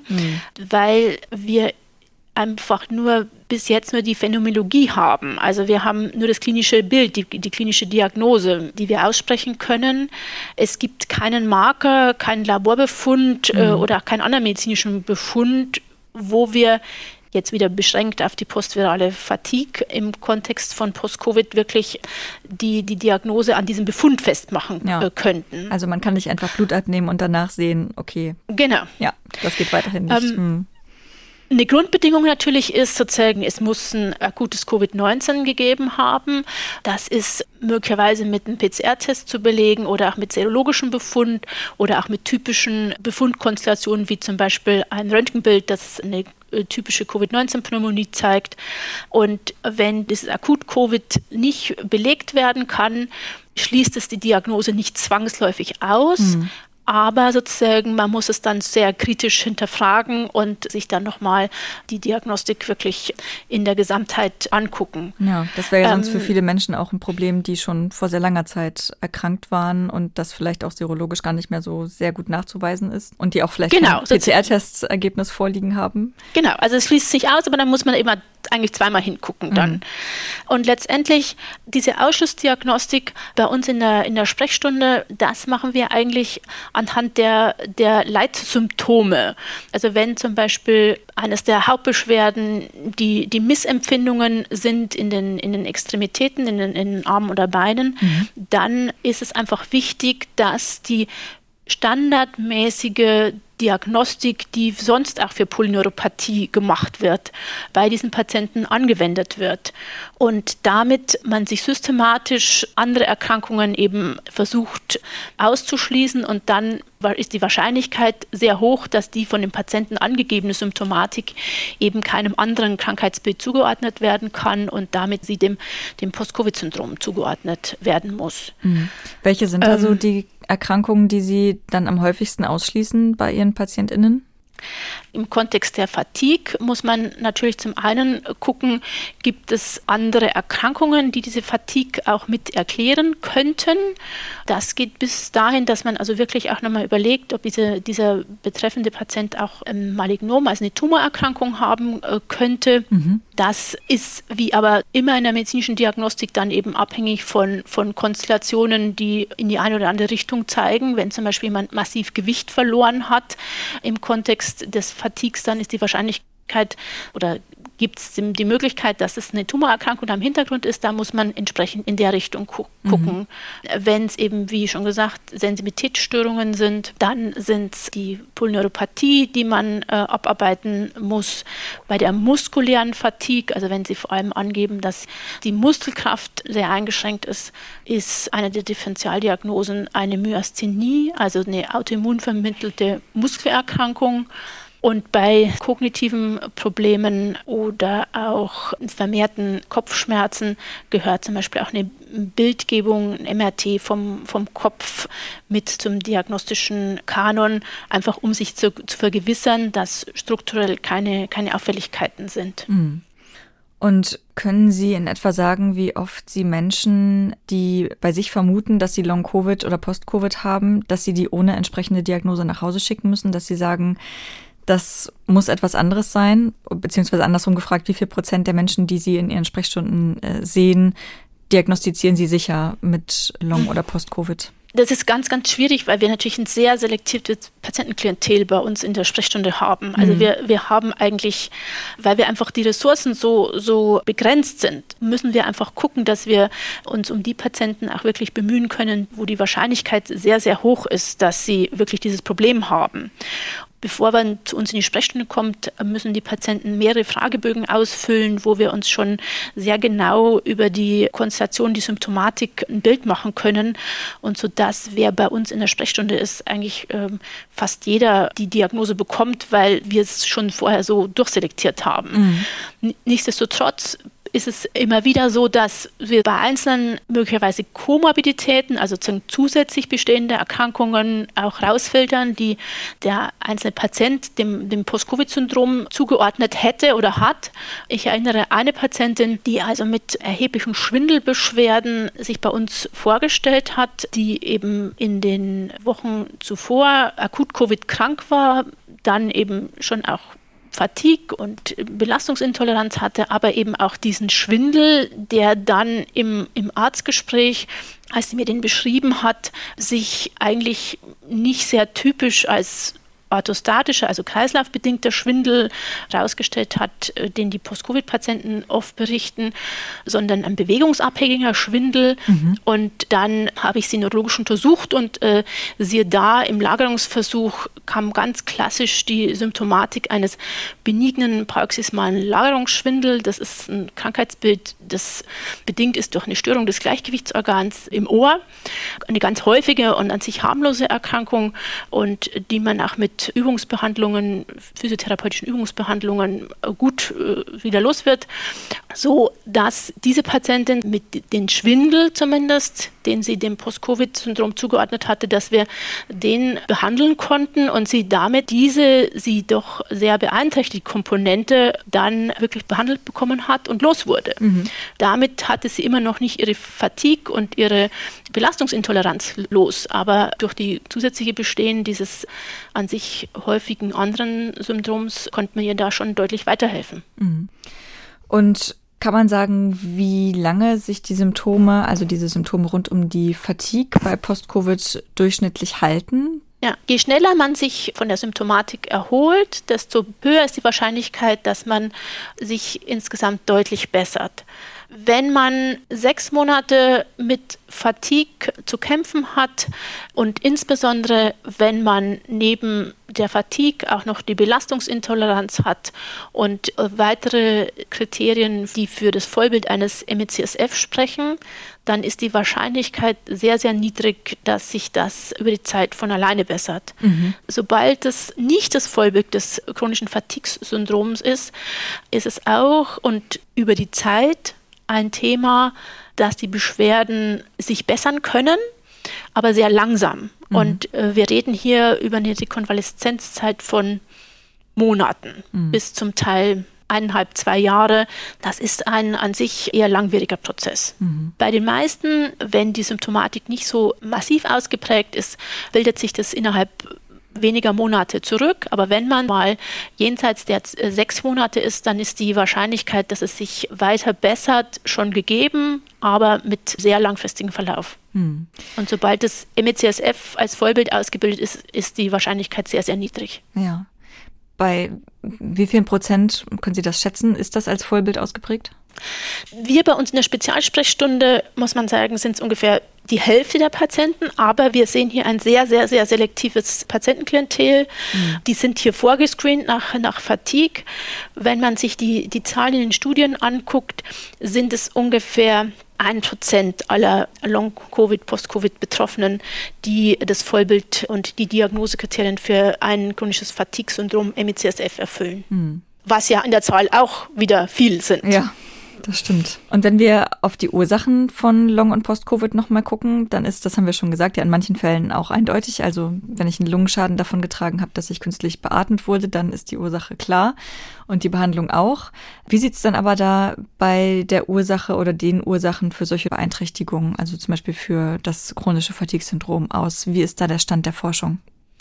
weil wir einfach bis jetzt nur die Phänomenologie haben. Also wir haben nur das klinische Bild, die klinische Diagnose, die wir aussprechen können. Es gibt keinen Marker, keinen Laborbefund oder auch keinen anderen medizinischen Befund, wo wir jetzt wieder beschränkt auf die postvirale Fatigue im Kontext von Post-Covid wirklich die Diagnose an diesem Befund festmachen könnten. Also man kann nicht einfach Blut abnehmen und danach sehen, okay. Genau. Ja, das geht weiterhin nicht. Eine Grundbedingung natürlich ist sozusagen, es muss ein akutes Covid-19 gegeben haben. Das ist möglicherweise mit einem PCR-Test zu belegen oder auch mit serologischem Befund oder auch mit typischen Befundkonstellationen wie zum Beispiel ein Röntgenbild, das eine typische Covid-19-Pneumonie zeigt. Und wenn dieses Akut-Covid nicht belegt werden kann, schließt es die Diagnose nicht zwangsläufig aus. Aber sozusagen, man muss es dann sehr kritisch hinterfragen und sich dann nochmal die Diagnostik wirklich in der Gesamtheit angucken. Ja, das wäre ja sonst für viele Menschen auch ein Problem, die schon vor sehr langer Zeit erkrankt waren und das vielleicht auch serologisch gar nicht mehr so sehr gut nachzuweisen ist und die auch vielleicht ein PCR-Testergebnis vorliegen haben. Genau, also es schließt sich aus, aber dann muss man immer eigentlich zweimal hingucken dann. Und letztendlich diese Ausschlussdiagnostik bei uns in der Sprechstunde, das machen wir eigentlich anhand der Leitsymptome. Also wenn zum Beispiel eines der Hauptbeschwerden die Missempfindungen sind in den Extremitäten, in den Armen oder Beinen, dann ist es einfach wichtig, dass die standardmäßige Diagnostik, die sonst auch für Polyneuropathie gemacht wird, bei diesen Patienten angewendet wird. Und damit man sich systematisch andere Erkrankungen eben versucht auszuschließen und dann ist die Wahrscheinlichkeit sehr hoch, dass die von dem Patienten angegebene Symptomatik eben keinem anderen Krankheitsbild zugeordnet werden kann und damit sie dem Post-Covid-Syndrom zugeordnet werden muss. Welche sind also die Erkrankungen, die Sie dann am häufigsten ausschließen bei Ihren PatientInnen? Im Kontext der Fatigue muss man natürlich zum einen gucken, gibt es andere Erkrankungen, die diese Fatigue auch mit erklären könnten. Das geht bis dahin, dass man also wirklich auch nochmal überlegt, ob dieser betreffende Patient auch ein Malignom, also eine Tumorerkrankung haben könnte. Das ist wie aber immer in der medizinischen Diagnostik dann eben abhängig von Konstellationen, die in die eine oder andere Richtung zeigen. Wenn zum Beispiel jemand massiv Gewicht verloren hat im Kontext des Fatigues, dann ist die Wahrscheinlichkeit oder gibt es die Möglichkeit, dass es eine Tumorerkrankung am Hintergrund ist, da muss man entsprechend in der Richtung gucken. Wenn es eben, wie schon gesagt, Sensibilitätsstörungen sind, dann sind es die Polyneuropathie, die man abarbeiten muss. Bei der muskulären Fatigue, also wenn Sie vor allem angeben, dass die Muskelkraft sehr eingeschränkt ist, ist eine der Differentialdiagnosen eine Myasthenie, also eine autoimmunvermittelte Muskelerkrankung. Und bei kognitiven Problemen oder auch vermehrten Kopfschmerzen gehört zum Beispiel auch eine Bildgebung, ein MRT vom Kopf mit zum diagnostischen Kanon, einfach um sich zu vergewissern, dass strukturell keine Auffälligkeiten sind. Und können Sie in etwa sagen, wie oft Sie Menschen, die bei sich vermuten, dass sie Long-Covid oder Post-Covid haben, dass Sie die ohne entsprechende Diagnose nach Hause schicken müssen, dass Sie sagen, das muss etwas anderes sein, beziehungsweise andersrum gefragt, wie viel Prozent der Menschen, die Sie in Ihren Sprechstunden sehen, diagnostizieren Sie sicher mit Long- oder Post-Covid? Das ist ganz, ganz schwierig, weil wir natürlich ein sehr selektiertes Patientenklientel bei uns in der Sprechstunde haben. Also wir haben eigentlich, weil wir einfach die Ressourcen so begrenzt sind, müssen wir einfach gucken, dass wir uns um die Patienten auch wirklich bemühen können, wo die Wahrscheinlichkeit sehr, sehr hoch ist, dass sie wirklich dieses Problem haben. Bevor man zu uns in die Sprechstunde kommt, müssen die Patienten mehrere Fragebögen ausfüllen, wo wir uns schon sehr genau über die Konstellation, die Symptomatik ein Bild machen können. Und so dass wer bei uns in der Sprechstunde ist, eigentlich fast jeder die Diagnose bekommt, weil wir es schon vorher so durchselektiert haben. Nichtsdestotrotz ist es immer wieder so, dass wir bei einzelnen möglicherweise Komorbiditäten, also zusätzlich bestehende Erkrankungen auch rausfiltern, die der einzelne Patient dem Post-Covid-Syndrom zugeordnet hätte oder hat. Ich erinnere eine Patientin, die also mit erheblichen Schwindelbeschwerden sich bei uns vorgestellt hat, die eben in den Wochen zuvor akut Covid krank war, dann eben schon auch Fatigue und Belastungsintoleranz hatte, aber eben auch diesen Schwindel, der dann im Arztgespräch, als sie mir den beschrieben hat, sich eigentlich nicht sehr typisch als orthostatischer, also kreislaufbedingter Schwindel herausgestellt hat, den die Post-Covid-Patienten oft berichten, sondern ein bewegungsabhängiger Schwindel. Und dann habe ich sie neurologisch untersucht und siehe da, im Lagerungsversuch kam ganz klassisch die Symptomatik eines benignen paroxysmalen Lagerungsschwindel. Das ist ein Krankheitsbild, das bedingt ist durch eine Störung des Gleichgewichtsorgans im Ohr. Eine ganz häufige und an sich harmlose Erkrankung und die man auch mit Übungsbehandlungen, physiotherapeutischen Übungsbehandlungen gut wieder los wird, so dass diese Patientin mit dem Schwindel zumindest, den sie dem Post-Covid-Syndrom zugeordnet hatte, dass wir den behandeln konnten und sie damit diese sie doch sehr beeinträchtigte Komponente dann wirklich behandelt bekommen hat und los wurde. Damit hatte sie immer noch nicht ihre Fatigue und ihre Belastungsintoleranz los, aber durch die zusätzliche Bestehen dieses an sich häufigen anderen Syndroms konnte man ihr da schon deutlich weiterhelfen. Und kann man sagen, wie lange sich die Symptome, also diese Symptome rund um die Fatigue bei Post-Covid durchschnittlich halten? Ja, je schneller man sich von der Symptomatik erholt, desto höher ist die Wahrscheinlichkeit, dass man sich insgesamt deutlich bessert. Wenn man 6 Monate mit Fatigue zu kämpfen hat und insbesondere wenn man neben der Fatigue auch noch die Belastungsintoleranz hat und weitere Kriterien, die für das Vollbild eines ME/CSF sprechen, dann ist die Wahrscheinlichkeit sehr, sehr niedrig, dass sich das über die Zeit von alleine bessert. Sobald es nicht das Vollbild des chronischen Fatigue-Syndroms ist, ist es auch und über die Zeit ein Thema, dass die Beschwerden sich bessern können, aber sehr langsam. Und wir reden hier über eine Rekonvaleszenzzeit von Monaten bis zum Teil 1,5, 2 Jahre. Das ist ein an sich eher langwieriger Prozess. Bei den meisten, wenn die Symptomatik nicht so massiv ausgeprägt ist, bildet sich das innerhalb weniger Monate zurück, aber wenn man mal jenseits der 6 Monate ist, dann ist die Wahrscheinlichkeit, dass es sich weiter bessert, schon gegeben, aber mit sehr langfristigem Verlauf. Und sobald das ME/CSF als Vollbild ausgebildet ist, ist die Wahrscheinlichkeit sehr, sehr niedrig. Ja. Bei wie vielen Prozent, können Sie das schätzen, ist das als Vollbild ausgeprägt? Wir bei uns in der Spezialsprechstunde, muss man sagen, sind es ungefähr die Hälfte der Patienten, aber wir sehen hier ein sehr, sehr, sehr selektives Patientenklientel. Die sind hier vorgescreent nach Fatigue. Wenn man sich die Zahlen in den Studien anguckt, sind es ungefähr 1% aller Long-Covid, Post-Covid-Betroffenen, die das Vollbild und die Diagnosekriterien für ein chronisches Fatigue-Syndrom ME/CSF erfüllen. Was ja in der Zahl auch wieder viel sind. Ja, das stimmt. Und wenn wir auf die Ursachen von Long- und Post-Covid nochmal gucken, dann ist, das haben wir schon gesagt, ja in manchen Fällen auch eindeutig. Also wenn ich einen Lungenschaden davon getragen habe, dass ich künstlich beatmet wurde, dann ist die Ursache klar und die Behandlung auch. Wie sieht es dann aber da bei der Ursache oder den Ursachen für solche Beeinträchtigungen, also zum Beispiel für das chronische Fatigue-Syndrom aus? Wie ist da der Stand der Forschung?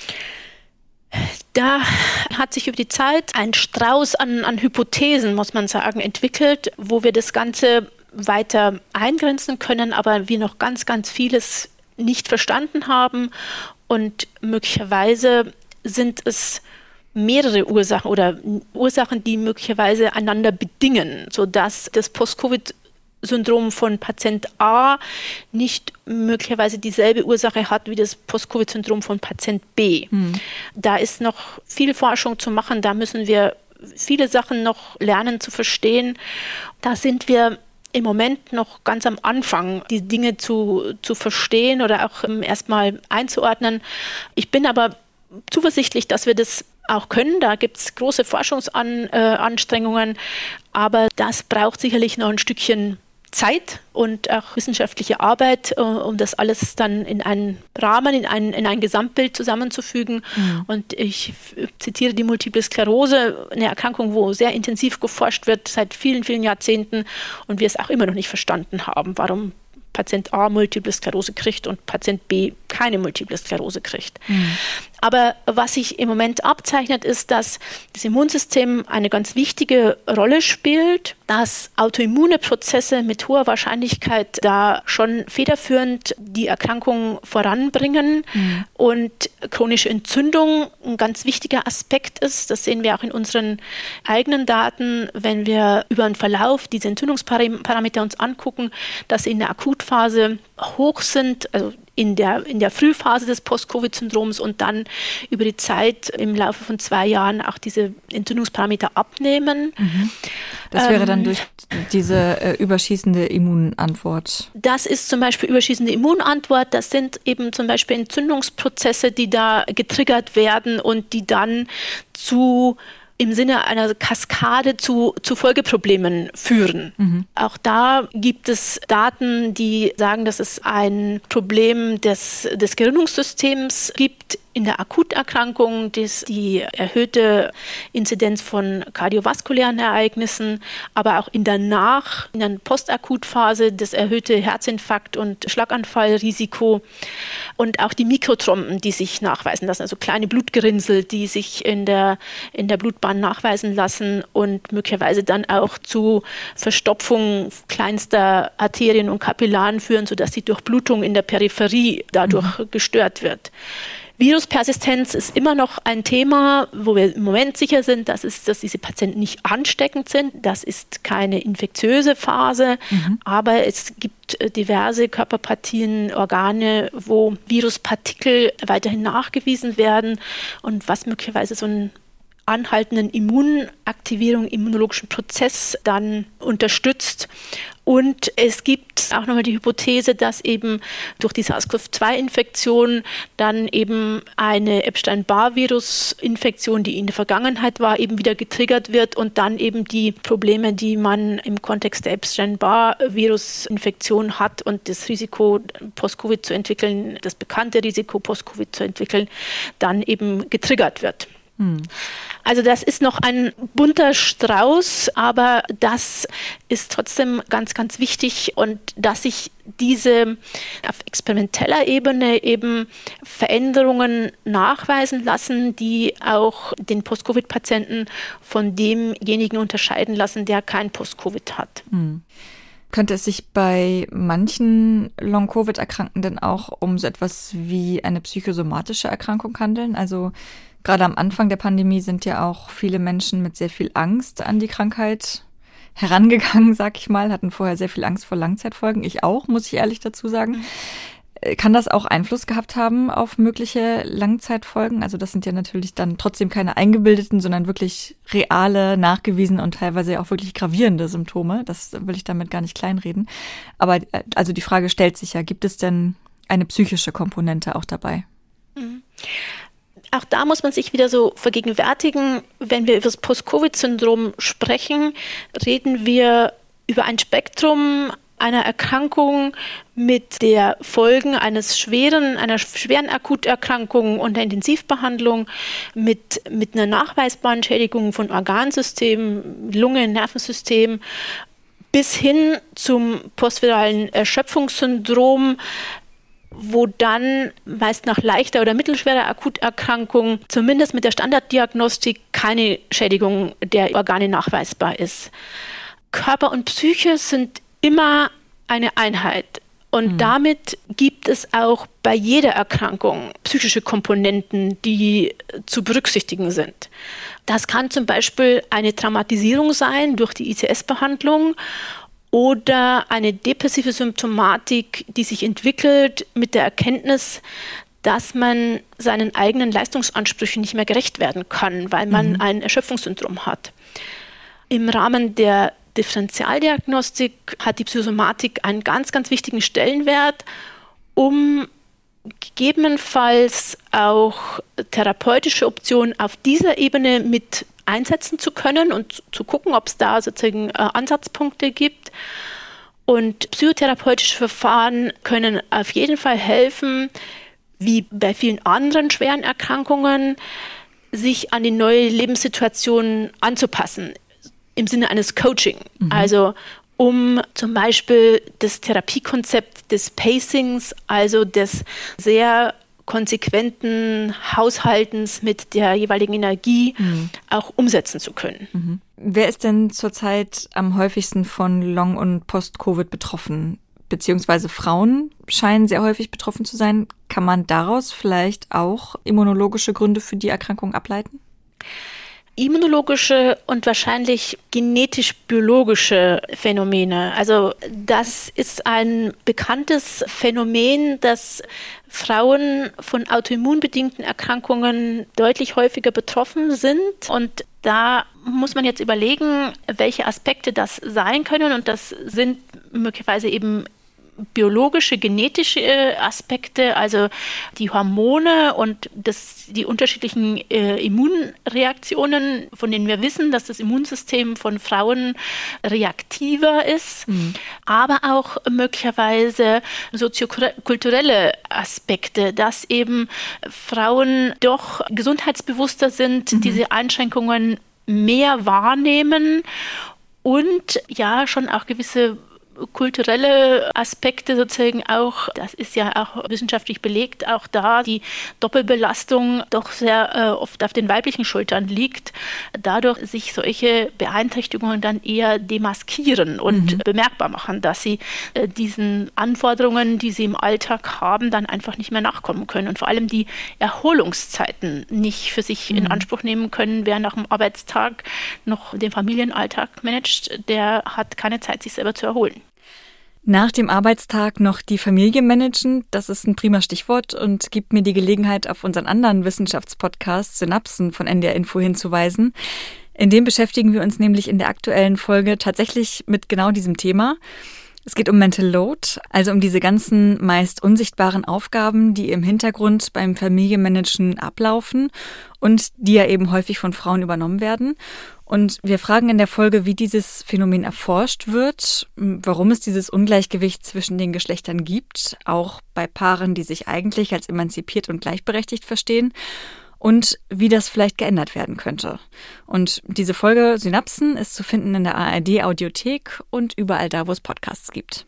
Da hat sich über die Zeit ein Strauß an Hypothesen, muss man sagen, entwickelt, wo wir das Ganze weiter eingrenzen können, aber wir noch ganz, ganz vieles nicht verstanden haben. Und möglicherweise sind es mehrere Ursachen oder Ursachen, die möglicherweise einander bedingen, sodass das Post-Covid-Syndrom von Patient A nicht möglicherweise dieselbe Ursache hat wie das Post-Covid-Syndrom von Patient B. Da ist noch viel Forschung zu machen, da müssen wir viele Sachen noch lernen zu verstehen. Da sind wir im Moment noch ganz am Anfang, die Dinge zu verstehen oder auch erstmal einzuordnen. Ich bin aber zuversichtlich, dass wir das auch können. Da gibt es große Forschungsanstrengungen, aber das braucht sicherlich noch ein Stückchen Zeit und auch wissenschaftliche Arbeit, um das alles dann in einen Rahmen, in ein Gesamtbild zusammenzufügen. Und ich zitiere die Multiple Sklerose, eine Erkrankung, wo sehr intensiv geforscht wird seit vielen, vielen Jahrzehnten und wir es auch immer noch nicht verstanden haben, warum Patient A Multiple Sklerose kriegt und Patient B keine Multiple Sklerose kriegt. Aber was sich im Moment abzeichnet, ist, dass das Immunsystem eine ganz wichtige Rolle spielt, dass autoimmune Prozesse mit hoher Wahrscheinlichkeit da schon federführend die Erkrankung voranbringen und chronische Entzündung ein ganz wichtiger Aspekt ist. Das sehen wir auch in unseren eigenen Daten, wenn wir über den Verlauf diese Entzündungsparameter uns angucken, dass sie in der Akutphase hoch sind, also in der Frühphase des Post-Covid-Syndroms und dann über die Zeit im Laufe von 2 Jahren auch diese Entzündungsparameter abnehmen. Das wäre dann durch diese überschießende Immunantwort. Das ist zum Beispiel überschießende Immunantwort. Das sind eben zum Beispiel Entzündungsprozesse, die da getriggert werden und die dann im Sinne einer Kaskade zu Folgeproblemen führen. Auch da gibt es Daten, die sagen, dass es ein Problem des Gerinnungssystems gibt in der Akuterkrankung, die erhöhte Inzidenz von kardiovaskulären Ereignissen, aber auch in der Postakutphase das erhöhte Herzinfarkt- und Schlaganfallrisiko und auch die Mikrothromben, die sich nachweisen lassen, also kleine Blutgerinnsel, die sich in der Blutbahn nachweisen lassen und möglicherweise dann auch zu Verstopfung kleinster Arterien und Kapillaren führen, sodass die Durchblutung in der Peripherie dadurch gestört wird. Viruspersistenz ist immer noch ein Thema, wo wir im Moment sicher sind, dass diese Patienten nicht ansteckend sind. Das ist keine infektiöse Phase, aber es gibt diverse Körperpartien, Organe, wo Viruspartikel weiterhin nachgewiesen werden und was möglicherweise so einen anhaltenden immunologischen Prozess dann unterstützt. Und es gibt auch nochmal die Hypothese, dass eben durch die SARS-CoV-2-Infektion dann eben eine Epstein-Barr-Virus-Infektion, die in der Vergangenheit war, eben wieder getriggert wird und dann eben die Probleme, die man im Kontext der Epstein-Barr-Virus-Infektion hat und das Risiko, Post-Covid zu entwickeln, das bekannte Risiko, Post-Covid zu entwickeln, dann eben getriggert wird. Also das ist noch ein bunter Strauß, aber das ist trotzdem ganz, ganz wichtig und dass sich diese auf experimenteller Ebene eben Veränderungen nachweisen lassen, die auch den Post-Covid-Patienten von demjenigen unterscheiden lassen, der kein Post-Covid hat. Könnte es sich bei manchen Long-Covid-Erkrankten auch um so etwas wie eine psychosomatische Erkrankung handeln? Also gerade am Anfang der Pandemie sind ja auch viele Menschen mit sehr viel Angst an die Krankheit herangegangen, sag ich mal, hatten vorher sehr viel Angst vor Langzeitfolgen. Ich auch, muss ich ehrlich dazu sagen. Kann das auch Einfluss gehabt haben auf mögliche Langzeitfolgen? Also das sind ja natürlich dann trotzdem keine eingebildeten, sondern wirklich reale, nachgewiesene und teilweise auch wirklich gravierende Symptome. Das will ich damit gar nicht kleinreden. Aber also die Frage stellt sich ja, gibt es denn eine psychische Komponente auch dabei? Auch da muss man sich wieder so vergegenwärtigen, wenn wir über das Post-Covid-Syndrom sprechen, reden wir über ein Spektrum einer Erkrankung mit der Folgen einer schweren Akuterkrankung und der Intensivbehandlung, mit einer nachweisbaren Schädigung von Organsystemen, Lunge, Nervensystem, bis hin zum postviralen Erschöpfungssyndrom, wo dann meist nach leichter oder mittelschwerer Akuterkrankung zumindest mit der Standarddiagnostik keine Schädigung der Organe nachweisbar ist. Körper und Psyche sind immer eine Einheit und damit gibt es auch bei jeder Erkrankung psychische Komponenten, die zu berücksichtigen sind. Das kann zum Beispiel eine Traumatisierung sein durch die ICS-Behandlung oder eine depressive Symptomatik, die sich entwickelt mit der Erkenntnis, dass man seinen eigenen Leistungsansprüchen nicht mehr gerecht werden kann, weil man ein Erschöpfungssyndrom hat. Im Rahmen der Differentialdiagnostik hat die Psychosomatik einen ganz, ganz wichtigen Stellenwert, um gegebenenfalls auch therapeutische Optionen auf dieser Ebene mit einsetzen zu können und zu gucken, ob es da sozusagen Ansatzpunkte gibt. Und psychotherapeutische Verfahren können auf jeden Fall helfen, wie bei vielen anderen schweren Erkrankungen, sich an die neue Lebenssituation anzupassen, im Sinne eines Coaching. Also um zum Beispiel das Therapiekonzept des Pacings, also des sehr konsequenten Haushaltens mit der jeweiligen Energie auch umsetzen zu können. Mhm. Wer ist denn zurzeit am häufigsten von Long- und Post-Covid betroffen? Beziehungsweise Frauen scheinen sehr häufig betroffen zu sein. Kann man daraus vielleicht auch immunologische Gründe für die Erkrankung ableiten? Immunologische und wahrscheinlich genetisch-biologische Phänomene. Also das ist ein bekanntes Phänomen, dass Frauen von autoimmunbedingten Erkrankungen deutlich häufiger betroffen sind. Und da muss man jetzt überlegen, welche Aspekte das sein können. Und das sind möglicherweise eben biologische, genetische Aspekte, also die Hormone und die unterschiedlichen Immunreaktionen, von denen wir wissen, dass das Immunsystem von Frauen reaktiver ist, aber auch möglicherweise soziokulturelle Aspekte, dass eben Frauen doch gesundheitsbewusster sind, diese Einschränkungen mehr wahrnehmen und ja schon auch gewisse kulturelle Aspekte sozusagen auch, das ist ja auch wissenschaftlich belegt, auch da die Doppelbelastung doch sehr oft auf den weiblichen Schultern liegt, dadurch sich solche Beeinträchtigungen dann eher demaskieren und bemerkbar machen, dass sie diesen Anforderungen, die sie im Alltag haben, dann einfach nicht mehr nachkommen können und vor allem die Erholungszeiten nicht für sich in Anspruch nehmen können. Wer nach dem Arbeitstag noch den Familienalltag managt, der hat keine Zeit, sich selber zu erholen. Nach dem Arbeitstag noch die Familie managen, das ist ein prima Stichwort und gibt mir die Gelegenheit, auf unseren anderen Wissenschaftspodcast Synapsen von NDR Info hinzuweisen. In dem beschäftigen wir uns nämlich in der aktuellen Folge tatsächlich mit genau diesem Thema. Es geht um Mental Load, also um diese ganzen meist unsichtbaren Aufgaben, die im Hintergrund beim Familienmanagen ablaufen und die ja eben häufig von Frauen übernommen werden. Und wir fragen in der Folge, wie dieses Phänomen erforscht wird, warum es dieses Ungleichgewicht zwischen den Geschlechtern gibt, auch bei Paaren, die sich eigentlich als emanzipiert und gleichberechtigt verstehen, und wie das vielleicht geändert werden könnte. Und diese Folge Synapsen ist zu finden in der ARD-Audiothek und überall da, wo es Podcasts gibt.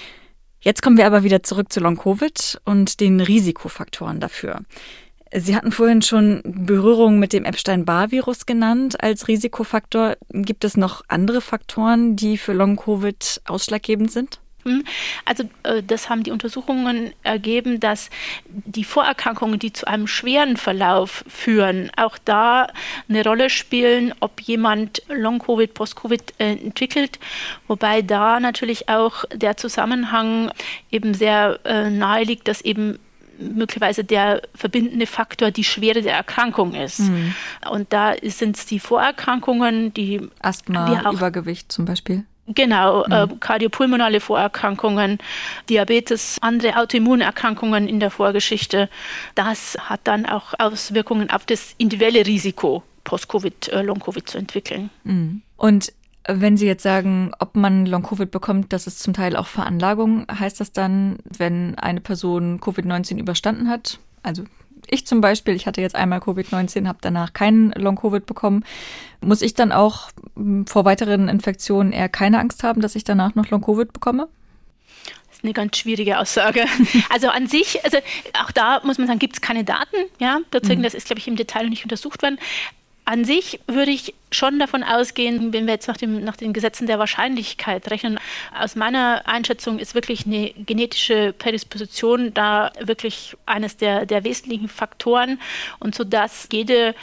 Jetzt kommen wir aber wieder zurück zu Long-Covid und den Risikofaktoren dafür. Sie hatten vorhin schon Berührung mit dem Epstein-Barr-Virus genannt als Risikofaktor. Gibt es noch andere Faktoren, die für Long-Covid ausschlaggebend sind? Also das haben die Untersuchungen ergeben, dass die Vorerkrankungen, die zu einem schweren Verlauf führen, auch da eine Rolle spielen, ob jemand Long-Covid, Post-Covid entwickelt, wobei da natürlich auch der Zusammenhang eben sehr nahe liegt, dass eben möglicherweise der verbindende Faktor die Schwere der Erkrankung ist. Und da sind es die Vorerkrankungen, die Asthma, Übergewicht zum Beispiel. Genau, kardiopulmonale Vorerkrankungen, Diabetes, andere Autoimmunerkrankungen in der Vorgeschichte. Das hat dann auch Auswirkungen auf das individuelle Risiko, Post-Covid, Long-Covid zu entwickeln. Und wenn Sie jetzt sagen, ob man Long-Covid bekommt, das ist zum Teil auch Veranlagung, heißt das dann, wenn eine Person Covid-19 überstanden hat, also ich zum Beispiel, ich hatte jetzt einmal Covid-19, habe danach keinen Long-Covid bekommen, muss ich dann auch vor weiteren Infektionen eher keine Angst haben, dass ich danach noch Long-Covid bekomme? Das ist eine ganz schwierige Aussage. Also an sich, also auch da muss man sagen, gibt es keine Daten, ja, deswegen, das ist, glaube ich, im Detail noch nicht untersucht worden. An sich würde ich schon davon ausgehen, wenn wir jetzt nach den Gesetzen der Wahrscheinlichkeit rechnen, aus meiner Einschätzung ist wirklich eine genetische Prädisposition da wirklich eines der wesentlichen Faktoren und so dass jede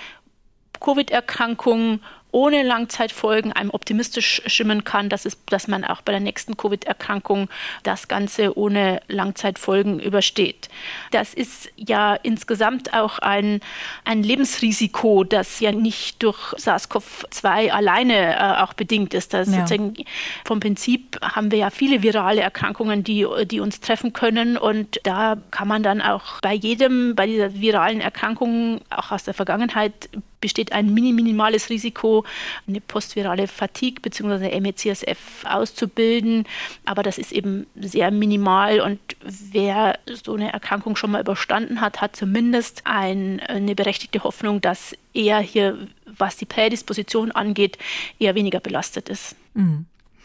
Covid-Erkrankung ohne Langzeitfolgen einem optimistisch stimmen kann, dass man auch bei der nächsten Covid-Erkrankung das Ganze ohne Langzeitfolgen übersteht. Das ist ja insgesamt auch ein Lebensrisiko, das ja nicht durch SARS-CoV-2 alleine auch bedingt ist. Das sozusagen vom Prinzip haben wir ja viele virale Erkrankungen, die uns treffen können und da kann man dann auch bei dieser viralen Erkrankung, auch aus der Vergangenheit, besteht ein minimales Risiko, eine postvirale Fatigue bzw. ME/CSF auszubilden. Aber das ist eben sehr minimal und wer so eine Erkrankung schon mal überstanden hat, hat zumindest eine berechtigte Hoffnung, dass er hier, was die Prädisposition angeht, eher weniger belastet ist.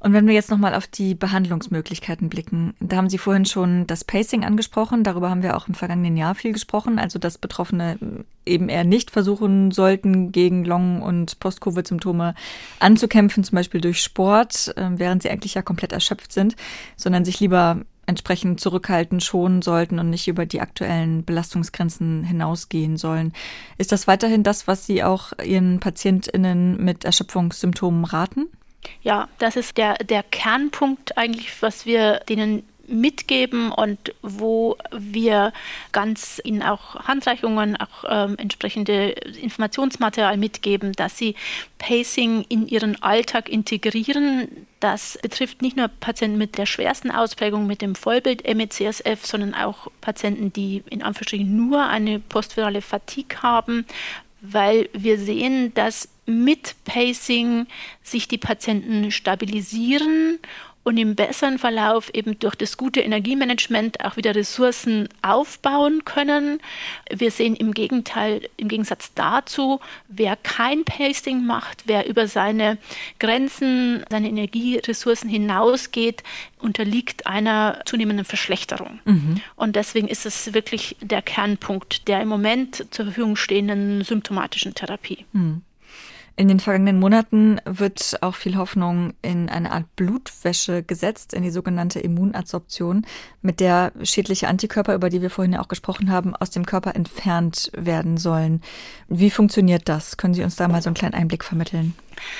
Und wenn wir jetzt nochmal auf die Behandlungsmöglichkeiten blicken, da haben Sie vorhin schon das Pacing angesprochen, darüber haben wir auch im vergangenen Jahr viel gesprochen, also dass Betroffene eben eher nicht versuchen sollten, gegen Long- und Post-Covid-Symptome anzukämpfen, zum Beispiel durch Sport, während sie eigentlich ja komplett erschöpft sind, sondern sich lieber entsprechend zurückhalten, schonen sollten und nicht über die aktuellen Belastungsgrenzen hinausgehen sollen. Ist das weiterhin das, was Sie auch Ihren PatientInnen mit Erschöpfungssymptomen raten? Ja, das ist der Kernpunkt eigentlich, was wir denen mitgeben und wo wir ihnen auch Handreichungen, auch entsprechende Informationsmaterial mitgeben, dass sie Pacing in ihren Alltag integrieren. Das betrifft nicht nur Patienten mit der schwersten Ausprägung, mit dem Vollbild-ME/CSF, sondern auch Patienten, die in Anführungsstrichen nur eine postvirale Fatigue haben, weil wir sehen, dass mit Pacing sich die Patienten stabilisieren und im besseren Verlauf eben durch das gute Energiemanagement auch wieder Ressourcen aufbauen können. Wir sehen im Gegensatz dazu, wer kein Pacing macht, wer über seine Grenzen, seine Energieressourcen hinausgeht, unterliegt einer zunehmenden Verschlechterung. Und deswegen ist es wirklich der Kernpunkt der im Moment zur Verfügung stehenden symptomatischen Therapie. In den vergangenen Monaten wird auch viel Hoffnung in eine Art Blutwäsche gesetzt, in die sogenannte Immunadsorption, mit der schädliche Antikörper, über die wir vorhin ja auch gesprochen haben, aus dem Körper entfernt werden sollen. Wie funktioniert das? Können Sie uns da mal so einen kleinen Einblick vermitteln?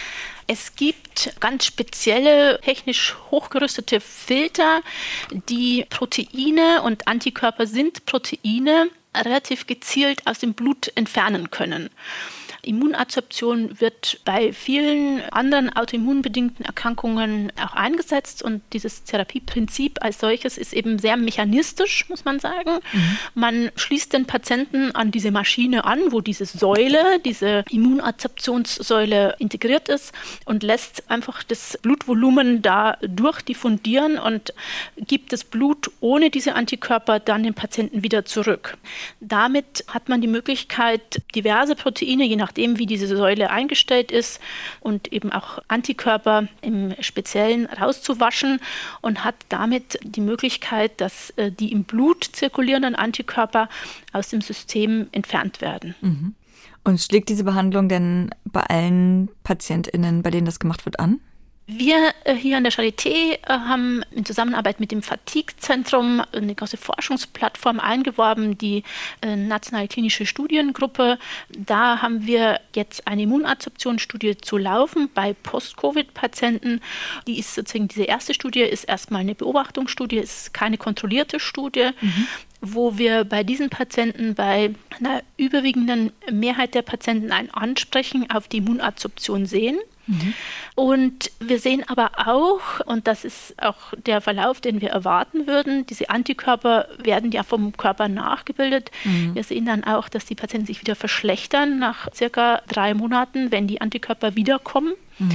Es gibt ganz spezielle, technisch hochgerüstete Filter, die Proteine, und Antikörper sind Proteine, relativ gezielt aus dem Blut entfernen können. Immunadsorption wird bei vielen anderen autoimmunbedingten Erkrankungen auch eingesetzt und dieses Therapieprinzip als solches ist eben sehr mechanistisch, muss man sagen. Man schließt den Patienten an diese Maschine an, wo diese Immunadsorptionssäule integriert ist und lässt einfach das Blutvolumen da durchdiffundieren und gibt das Blut ohne diese Antikörper dann dem Patienten wieder zurück. Damit hat man die Möglichkeit, diverse Proteine, je nachdem wie diese Säule eingestellt ist und eben auch Antikörper im Speziellen rauszuwaschen und hat damit die Möglichkeit, dass die im Blut zirkulierenden Antikörper aus dem System entfernt werden. Und schlägt diese Behandlung denn bei allen PatientInnen, bei denen das gemacht wird, an? Wir hier an der Charité haben in Zusammenarbeit mit dem Fatigue-Zentrum eine große Forschungsplattform eingeworben, die Nationale Klinische Studiengruppe. Da haben wir jetzt eine Immunadsorptionsstudie zu laufen bei Post-Covid-Patienten. Die ist sozusagen, diese erste Studie ist erstmal eine Beobachtungsstudie, ist keine kontrollierte Studie. Wo wir bei diesen Patienten, bei einer überwiegenden Mehrheit der Patienten ein Ansprechen auf die Immunadsorption sehen. Und wir sehen aber auch, und das ist auch der Verlauf, den wir erwarten würden, diese Antikörper werden ja vom Körper nachgebildet. Wir sehen dann auch, dass die Patienten sich wieder verschlechtern nach circa 3 Monaten, wenn die Antikörper wiederkommen.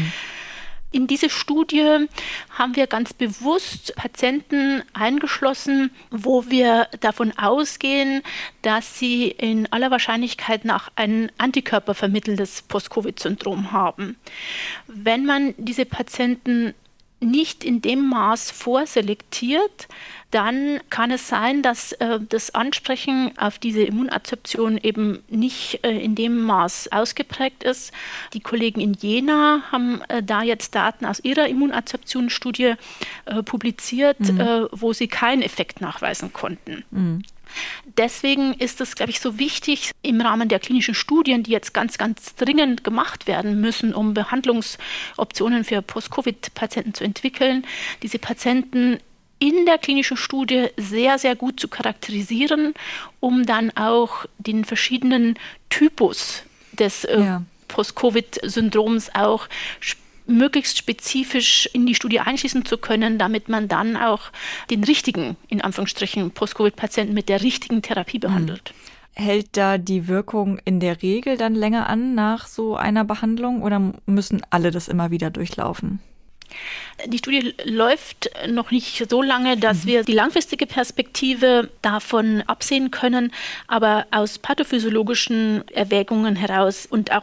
In diese Studie haben wir ganz bewusst Patienten eingeschlossen, wo wir davon ausgehen, dass sie in aller Wahrscheinlichkeit nach ein antikörpervermitteltes Post-Covid-Syndrom haben. Wenn man diese Patienten nicht in dem Maß vorselektiert, dann kann es sein, dass das Ansprechen auf diese Immunadsorption eben nicht in dem Maß ausgeprägt ist. Die Kollegen in Jena haben da jetzt Daten aus ihrer Immunadsorptionsstudie publiziert, wo sie keinen Effekt nachweisen konnten. Deswegen ist es, glaube ich, so wichtig, im Rahmen der klinischen Studien, die jetzt ganz, ganz dringend gemacht werden müssen, um Behandlungsoptionen für Post-Covid-Patienten zu entwickeln, diese Patienten in der klinischen Studie sehr, sehr gut zu charakterisieren, um dann auch den verschiedenen Typus des Post-Covid-Syndroms auch möglichst spezifisch in die Studie einschließen zu können, damit man dann auch den richtigen, in Anführungsstrichen, Post-Covid-Patienten mit der richtigen Therapie behandelt. Hält da die Wirkung in der Regel dann länger an nach so einer Behandlung oder müssen alle das immer wieder durchlaufen? Die Studie läuft noch nicht so lange, dass wir die langfristige Perspektive davon absehen können, aber aus pathophysiologischen Erwägungen heraus und auch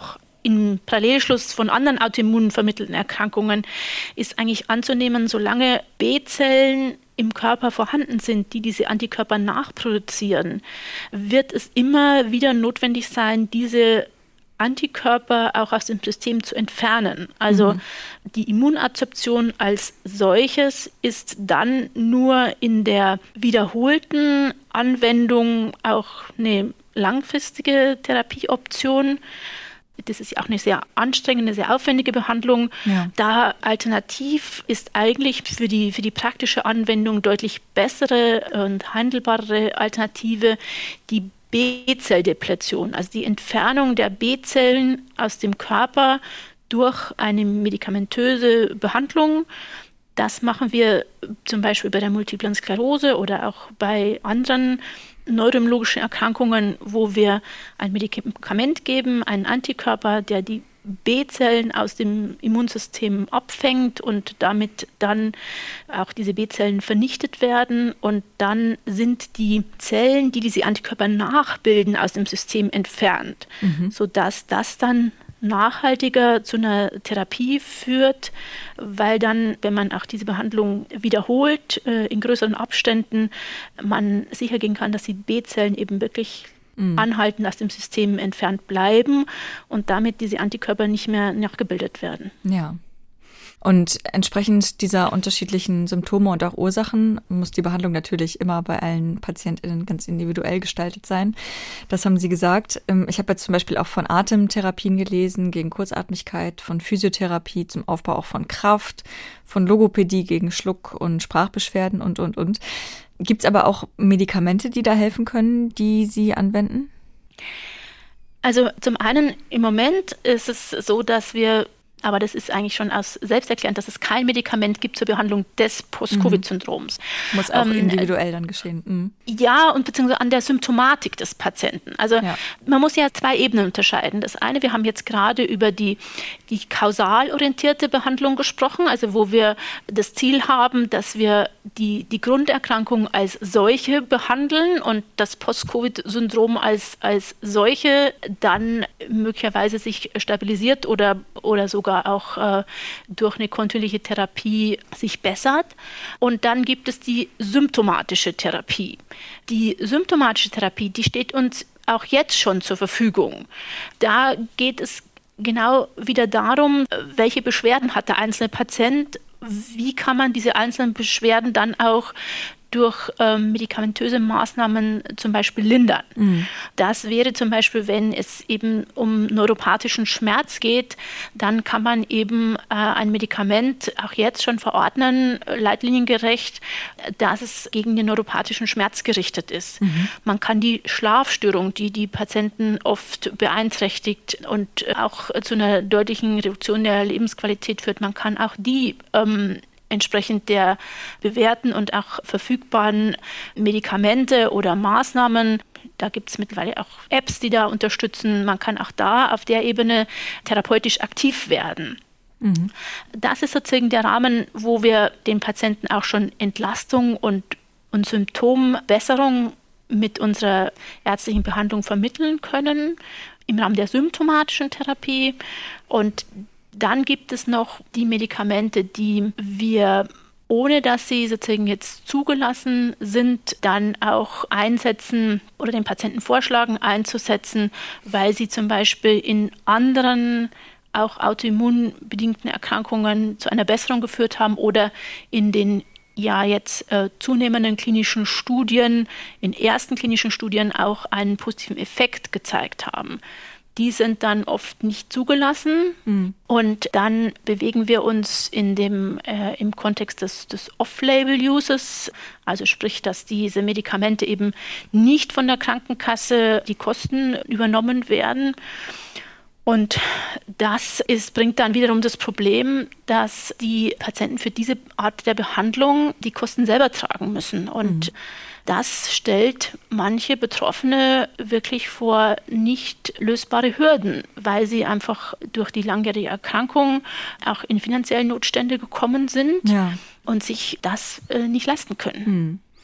im Parallelschluss von anderen autoimmun vermittelten Erkrankungen ist eigentlich anzunehmen, solange B-Zellen im Körper vorhanden sind, die diese Antikörper nachproduzieren, wird es immer wieder notwendig sein, diese Antikörper auch aus dem System zu entfernen. Also die Immunadsorption als solches ist dann nur in der wiederholten Anwendung auch eine langfristige Therapieoption. Das ist ja auch eine sehr anstrengende, sehr aufwendige Behandlung. Ja. Da alternativ ist eigentlich für die praktische Anwendung deutlich bessere und handelbare Alternative die B-Zelldepletion, also die Entfernung der B-Zellen aus dem Körper durch eine medikamentöse Behandlung. Das machen wir zum Beispiel bei der Multiplen Sklerose oder auch bei anderen neurologischen Erkrankungen, wo wir ein Medikament geben, einen Antikörper, der die B-Zellen aus dem Immunsystem abfängt und damit dann auch diese B-Zellen vernichtet werden. Und dann sind die Zellen, die diese Antikörper nachbilden, aus dem System entfernt, sodass das dann nachhaltiger zu einer Therapie führt, weil dann, wenn man auch diese Behandlung wiederholt, in größeren Abständen, man sicher gehen kann, dass die B-Zellen eben wirklich anhalten, aus dem System entfernt bleiben und damit diese Antikörper nicht mehr nachgebildet werden. Ja. Und entsprechend dieser unterschiedlichen Symptome und auch Ursachen muss die Behandlung natürlich immer bei allen PatientInnen ganz individuell gestaltet sein. Das haben Sie gesagt. Ich habe jetzt zum Beispiel auch von Atemtherapien gelesen gegen Kurzatmigkeit, von Physiotherapie zum Aufbau auch von Kraft, von Logopädie gegen Schluck- und Sprachbeschwerden und. Gibt es aber auch Medikamente, die da helfen können, die Sie anwenden? Also zum einen im Moment ist es so, dass wir, aber das ist eigentlich schon aus selbsterklärend, dass es kein Medikament gibt zur Behandlung des Post-Covid-Syndroms. Muss auch individuell dann geschehen. Ja, und beziehungsweise an der Symptomatik des Patienten. Also man muss ja 2 Ebenen unterscheiden. Das eine, wir haben jetzt gerade über die kausal orientierte Behandlung gesprochen, also wo wir das Ziel haben, dass wir die Grunderkrankung als solche behandeln und das Post-Covid-Syndrom als solche dann möglicherweise sich stabilisiert oder sogar auch durch eine kontinuierliche Therapie sich bessert. Und dann gibt es die symptomatische Therapie. Die symptomatische Therapie, die steht uns auch jetzt schon zur Verfügung. Da geht es genau wieder darum, welche Beschwerden hat der einzelne Patient, wie kann man diese einzelnen Beschwerden dann auch durch medikamentöse Maßnahmen zum Beispiel lindern. Das wäre zum Beispiel, wenn es eben um neuropathischen Schmerz geht, dann kann man eben ein Medikament auch jetzt schon verordnen, leitliniengerecht, dass es gegen den neuropathischen Schmerz gerichtet ist. Man kann die Schlafstörung, die Patienten oft beeinträchtigt und auch zu einer deutlichen Reduktion der Lebensqualität führt, man kann auch die entsprechend der bewährten und auch verfügbaren Medikamente oder Maßnahmen. Da gibt es mittlerweile auch Apps, die da unterstützen. Man kann auch da auf der Ebene therapeutisch aktiv werden. Das ist sozusagen der Rahmen, wo wir den Patienten auch schon Entlastung und Symptombesserung mit unserer ärztlichen Behandlung vermitteln können im Rahmen der symptomatischen Therapie. Und dann gibt es noch die Medikamente, die wir, ohne dass sie sozusagen jetzt zugelassen sind, dann auch einsetzen oder den Patienten vorschlagen einzusetzen, weil sie zum Beispiel in anderen, auch autoimmunbedingten Erkrankungen zu einer Besserung geführt haben oder in den jetzt zunehmenden klinischen Studien, in ersten klinischen Studien auch einen positiven Effekt gezeigt haben. Die sind dann oft nicht zugelassen und dann bewegen wir uns im Kontext des Off-Label-Uses, also sprich, dass diese Medikamente eben nicht von der Krankenkasse die Kosten übernommen werden. Und das bringt dann wiederum das Problem, dass die Patienten für diese Art der Behandlung die Kosten selber tragen müssen. Und das stellt manche Betroffene wirklich vor nicht lösbare Hürden, weil sie einfach durch die langjährige Erkrankung auch in finanzielle Notstände gekommen sind und sich das nicht leisten können.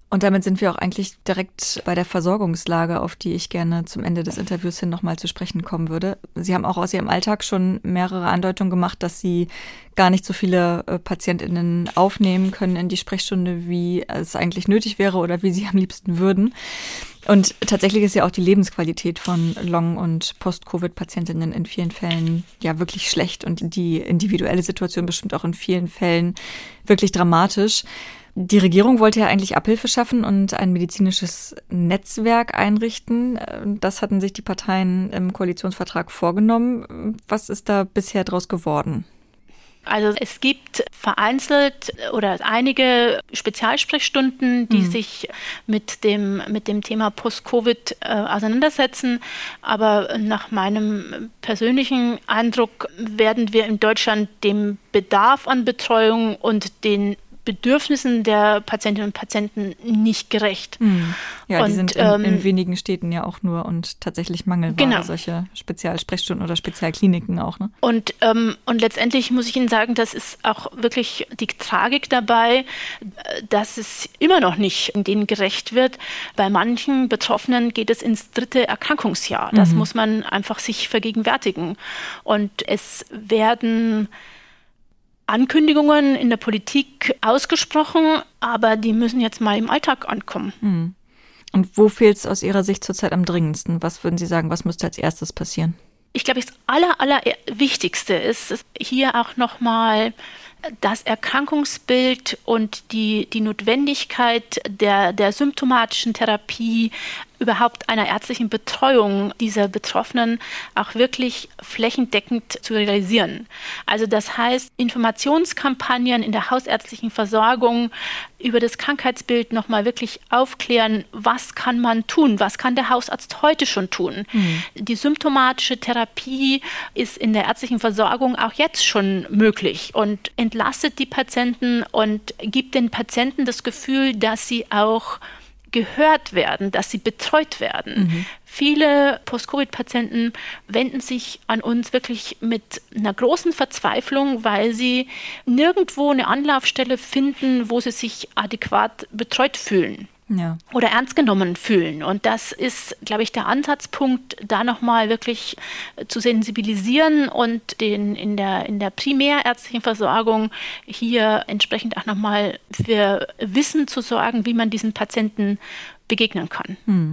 Und damit sind wir auch eigentlich direkt bei der Versorgungslage, auf die ich gerne zum Ende des Interviews hin nochmal zu sprechen kommen würde. Sie haben auch aus Ihrem Alltag schon mehrere Andeutungen gemacht, dass Sie gar nicht so viele PatientInnen aufnehmen können in die Sprechstunde, wie es eigentlich nötig wäre oder wie Sie am liebsten würden. Und tatsächlich ist ja auch die Lebensqualität von Long- und Post-Covid-Patientinnen in vielen Fällen ja wirklich schlecht und die individuelle Situation bestimmt auch in vielen Fällen wirklich dramatisch. Die Regierung wollte ja eigentlich Abhilfe schaffen und ein medizinisches Netzwerk einrichten. Das hatten sich die Parteien im Koalitionsvertrag vorgenommen. Was ist da bisher draus geworden? Also es gibt vereinzelt oder einige Spezialsprechstunden, die sich mit dem Thema Post-Covid auseinandersetzen. Aber nach meinem persönlichen Eindruck werden wir in Deutschland dem Bedarf an Betreuung und den Bedürfnissen der Patientinnen und Patienten nicht gerecht. Ja, die sind in wenigen Städten ja auch nur und tatsächlich Mangelware, genau. Solche Spezialsprechstunden oder Spezialkliniken auch. Ne? Und letztendlich muss ich Ihnen sagen, das ist auch wirklich die Tragik dabei, dass es immer noch nicht denen gerecht wird. Bei manchen Betroffenen geht es ins 3. Erkrankungsjahr. Das muss man einfach sich vergegenwärtigen. Und es werden Ankündigungen in der Politik ausgesprochen, aber die müssen jetzt mal im Alltag ankommen. Und wo fehlt es aus Ihrer Sicht zurzeit am dringendsten? Was würden Sie sagen, was müsste als erstes passieren? Ich glaube, das Allerwichtigste ist hier auch nochmal das Erkrankungsbild und die Notwendigkeit der symptomatischen Therapie, überhaupt einer ärztlichen Betreuung dieser Betroffenen auch wirklich flächendeckend zu realisieren. Also das heißt, Informationskampagnen in der hausärztlichen Versorgung über das Krankheitsbild nochmal wirklich aufklären, was kann man tun, was kann der Hausarzt heute schon tun. Die symptomatische Therapie ist in der ärztlichen Versorgung auch jetzt schon möglich und entlastet die Patienten und gibt den Patienten das Gefühl, dass sie auch gehört werden, dass sie betreut werden. Viele Post-Covid-Patienten wenden sich an uns wirklich mit einer großen Verzweiflung, weil sie nirgendwo eine Anlaufstelle finden, wo sie sich adäquat betreut fühlen. Ja. Oder ernst genommen fühlen. Und das ist, glaube ich, der Ansatzpunkt, da nochmal wirklich zu sensibilisieren und in der primärärztlichen Versorgung hier entsprechend auch nochmal für Wissen zu sorgen, wie man diesen Patienten begegnen kann.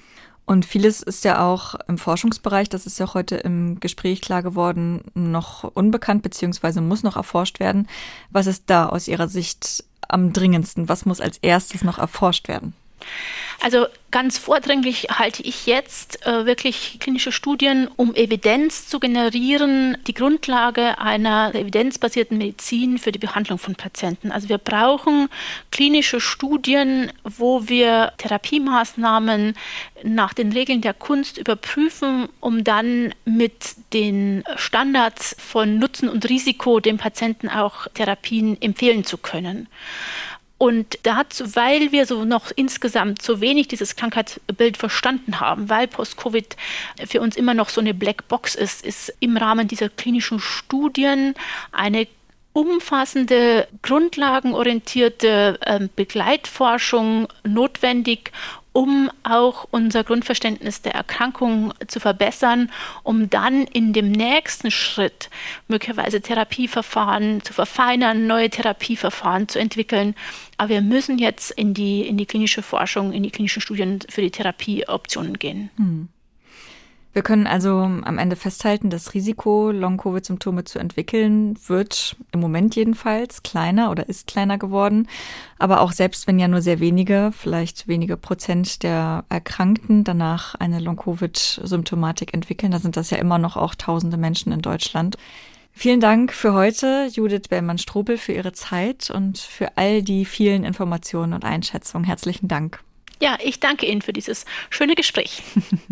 Und vieles ist ja auch im Forschungsbereich, das ist ja auch heute im Gespräch klar geworden, noch unbekannt bzw. muss noch erforscht werden. Was ist da aus Ihrer Sicht am dringendsten? Was muss als erstes noch erforscht werden? Also ganz vordringlich halte ich jetzt wirklich klinische Studien, um Evidenz zu generieren, die Grundlage einer evidenzbasierten Medizin für die Behandlung von Patienten. Also wir brauchen klinische Studien, wo wir Therapiemaßnahmen nach den Regeln der Kunst überprüfen, um dann mit den Standards von Nutzen und Risiko dem Patienten auch Therapien empfehlen zu können. Und dazu, weil wir so noch insgesamt so wenig dieses Krankheitsbild verstanden haben, weil Post-Covid für uns immer noch so eine Blackbox ist im Rahmen dieser klinischen Studien eine umfassende, grundlagenorientierte Begleitforschung notwendig, um auch unser Grundverständnis der Erkrankung zu verbessern, um dann in dem nächsten Schritt möglicherweise Therapieverfahren zu verfeinern, neue Therapieverfahren zu entwickeln. Aber wir müssen jetzt in die klinische Forschung, in die klinischen Studien für die Therapieoptionen gehen. Wir können also am Ende festhalten, das Risiko, Long-Covid-Symptome zu entwickeln, wird im Moment jedenfalls kleiner oder ist kleiner geworden. Aber auch selbst wenn ja nur sehr wenige, vielleicht wenige Prozent der Erkrankten danach eine Long-Covid-Symptomatik entwickeln, da sind das ja immer noch auch tausende Menschen in Deutschland. Vielen Dank für heute, Judith Bellmann-Strobel, für Ihre Zeit und für all die vielen Informationen und Einschätzungen. Herzlichen Dank. Ja, ich danke Ihnen für dieses schöne Gespräch.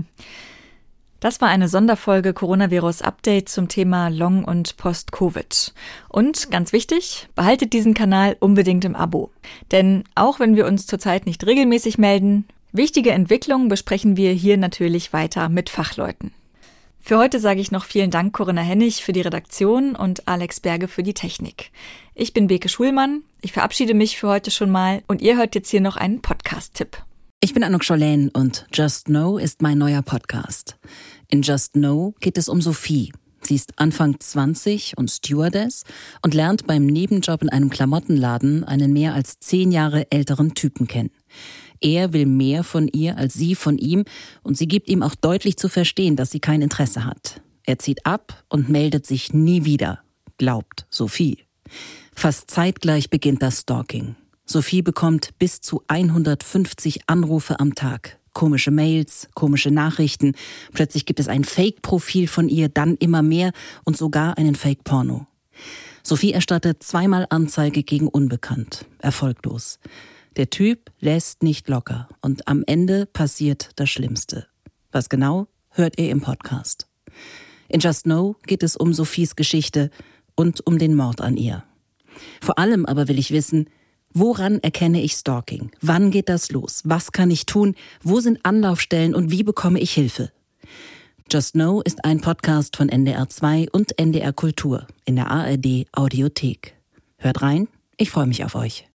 Das war eine Sonderfolge Coronavirus Update zum Thema Long- und Post-Covid. Und ganz wichtig, behaltet diesen Kanal unbedingt im Abo. Denn auch wenn wir uns zurzeit nicht regelmäßig melden, wichtige Entwicklungen besprechen wir hier natürlich weiter mit Fachleuten. Für heute sage ich noch vielen Dank Corinna Hennig für die Redaktion und Alex Berge für die Technik. Ich bin Beke Schulmann. Ich verabschiede mich für heute schon mal und ihr hört jetzt hier noch einen Podcast-Tipp. Ich bin Anouk Scholen und Just Know ist mein neuer Podcast. In Just Know geht es um Sophie. Sie ist Anfang 20 und Stewardess und lernt beim Nebenjob in einem Klamottenladen einen mehr als 10 Jahre älteren Typen kennen. Er will mehr von ihr als sie von ihm und sie gibt ihm auch deutlich zu verstehen, dass sie kein Interesse hat. Er zieht ab und meldet sich nie wieder, glaubt Sophie. Fast zeitgleich beginnt das Stalking. Sophie bekommt bis zu 150 Anrufe am Tag. Komische Mails, komische Nachrichten. Plötzlich gibt es ein Fake-Profil von ihr, dann immer mehr und sogar einen Fake-Porno. Sophie erstattet 2-mal Anzeige gegen Unbekannt. Erfolglos. Der Typ lässt nicht locker und am Ende passiert das Schlimmste. Was genau, hört ihr im Podcast. In Just Know geht es um Sophies Geschichte und um den Mord an ihr. Vor allem aber will ich wissen, woran erkenne ich Stalking? Wann geht das los? Was kann ich tun? Wo sind Anlaufstellen und wie bekomme ich Hilfe? Just Know ist ein Podcast von NDR 2 und NDR Kultur in der ARD Audiothek. Hört rein, ich freue mich auf euch.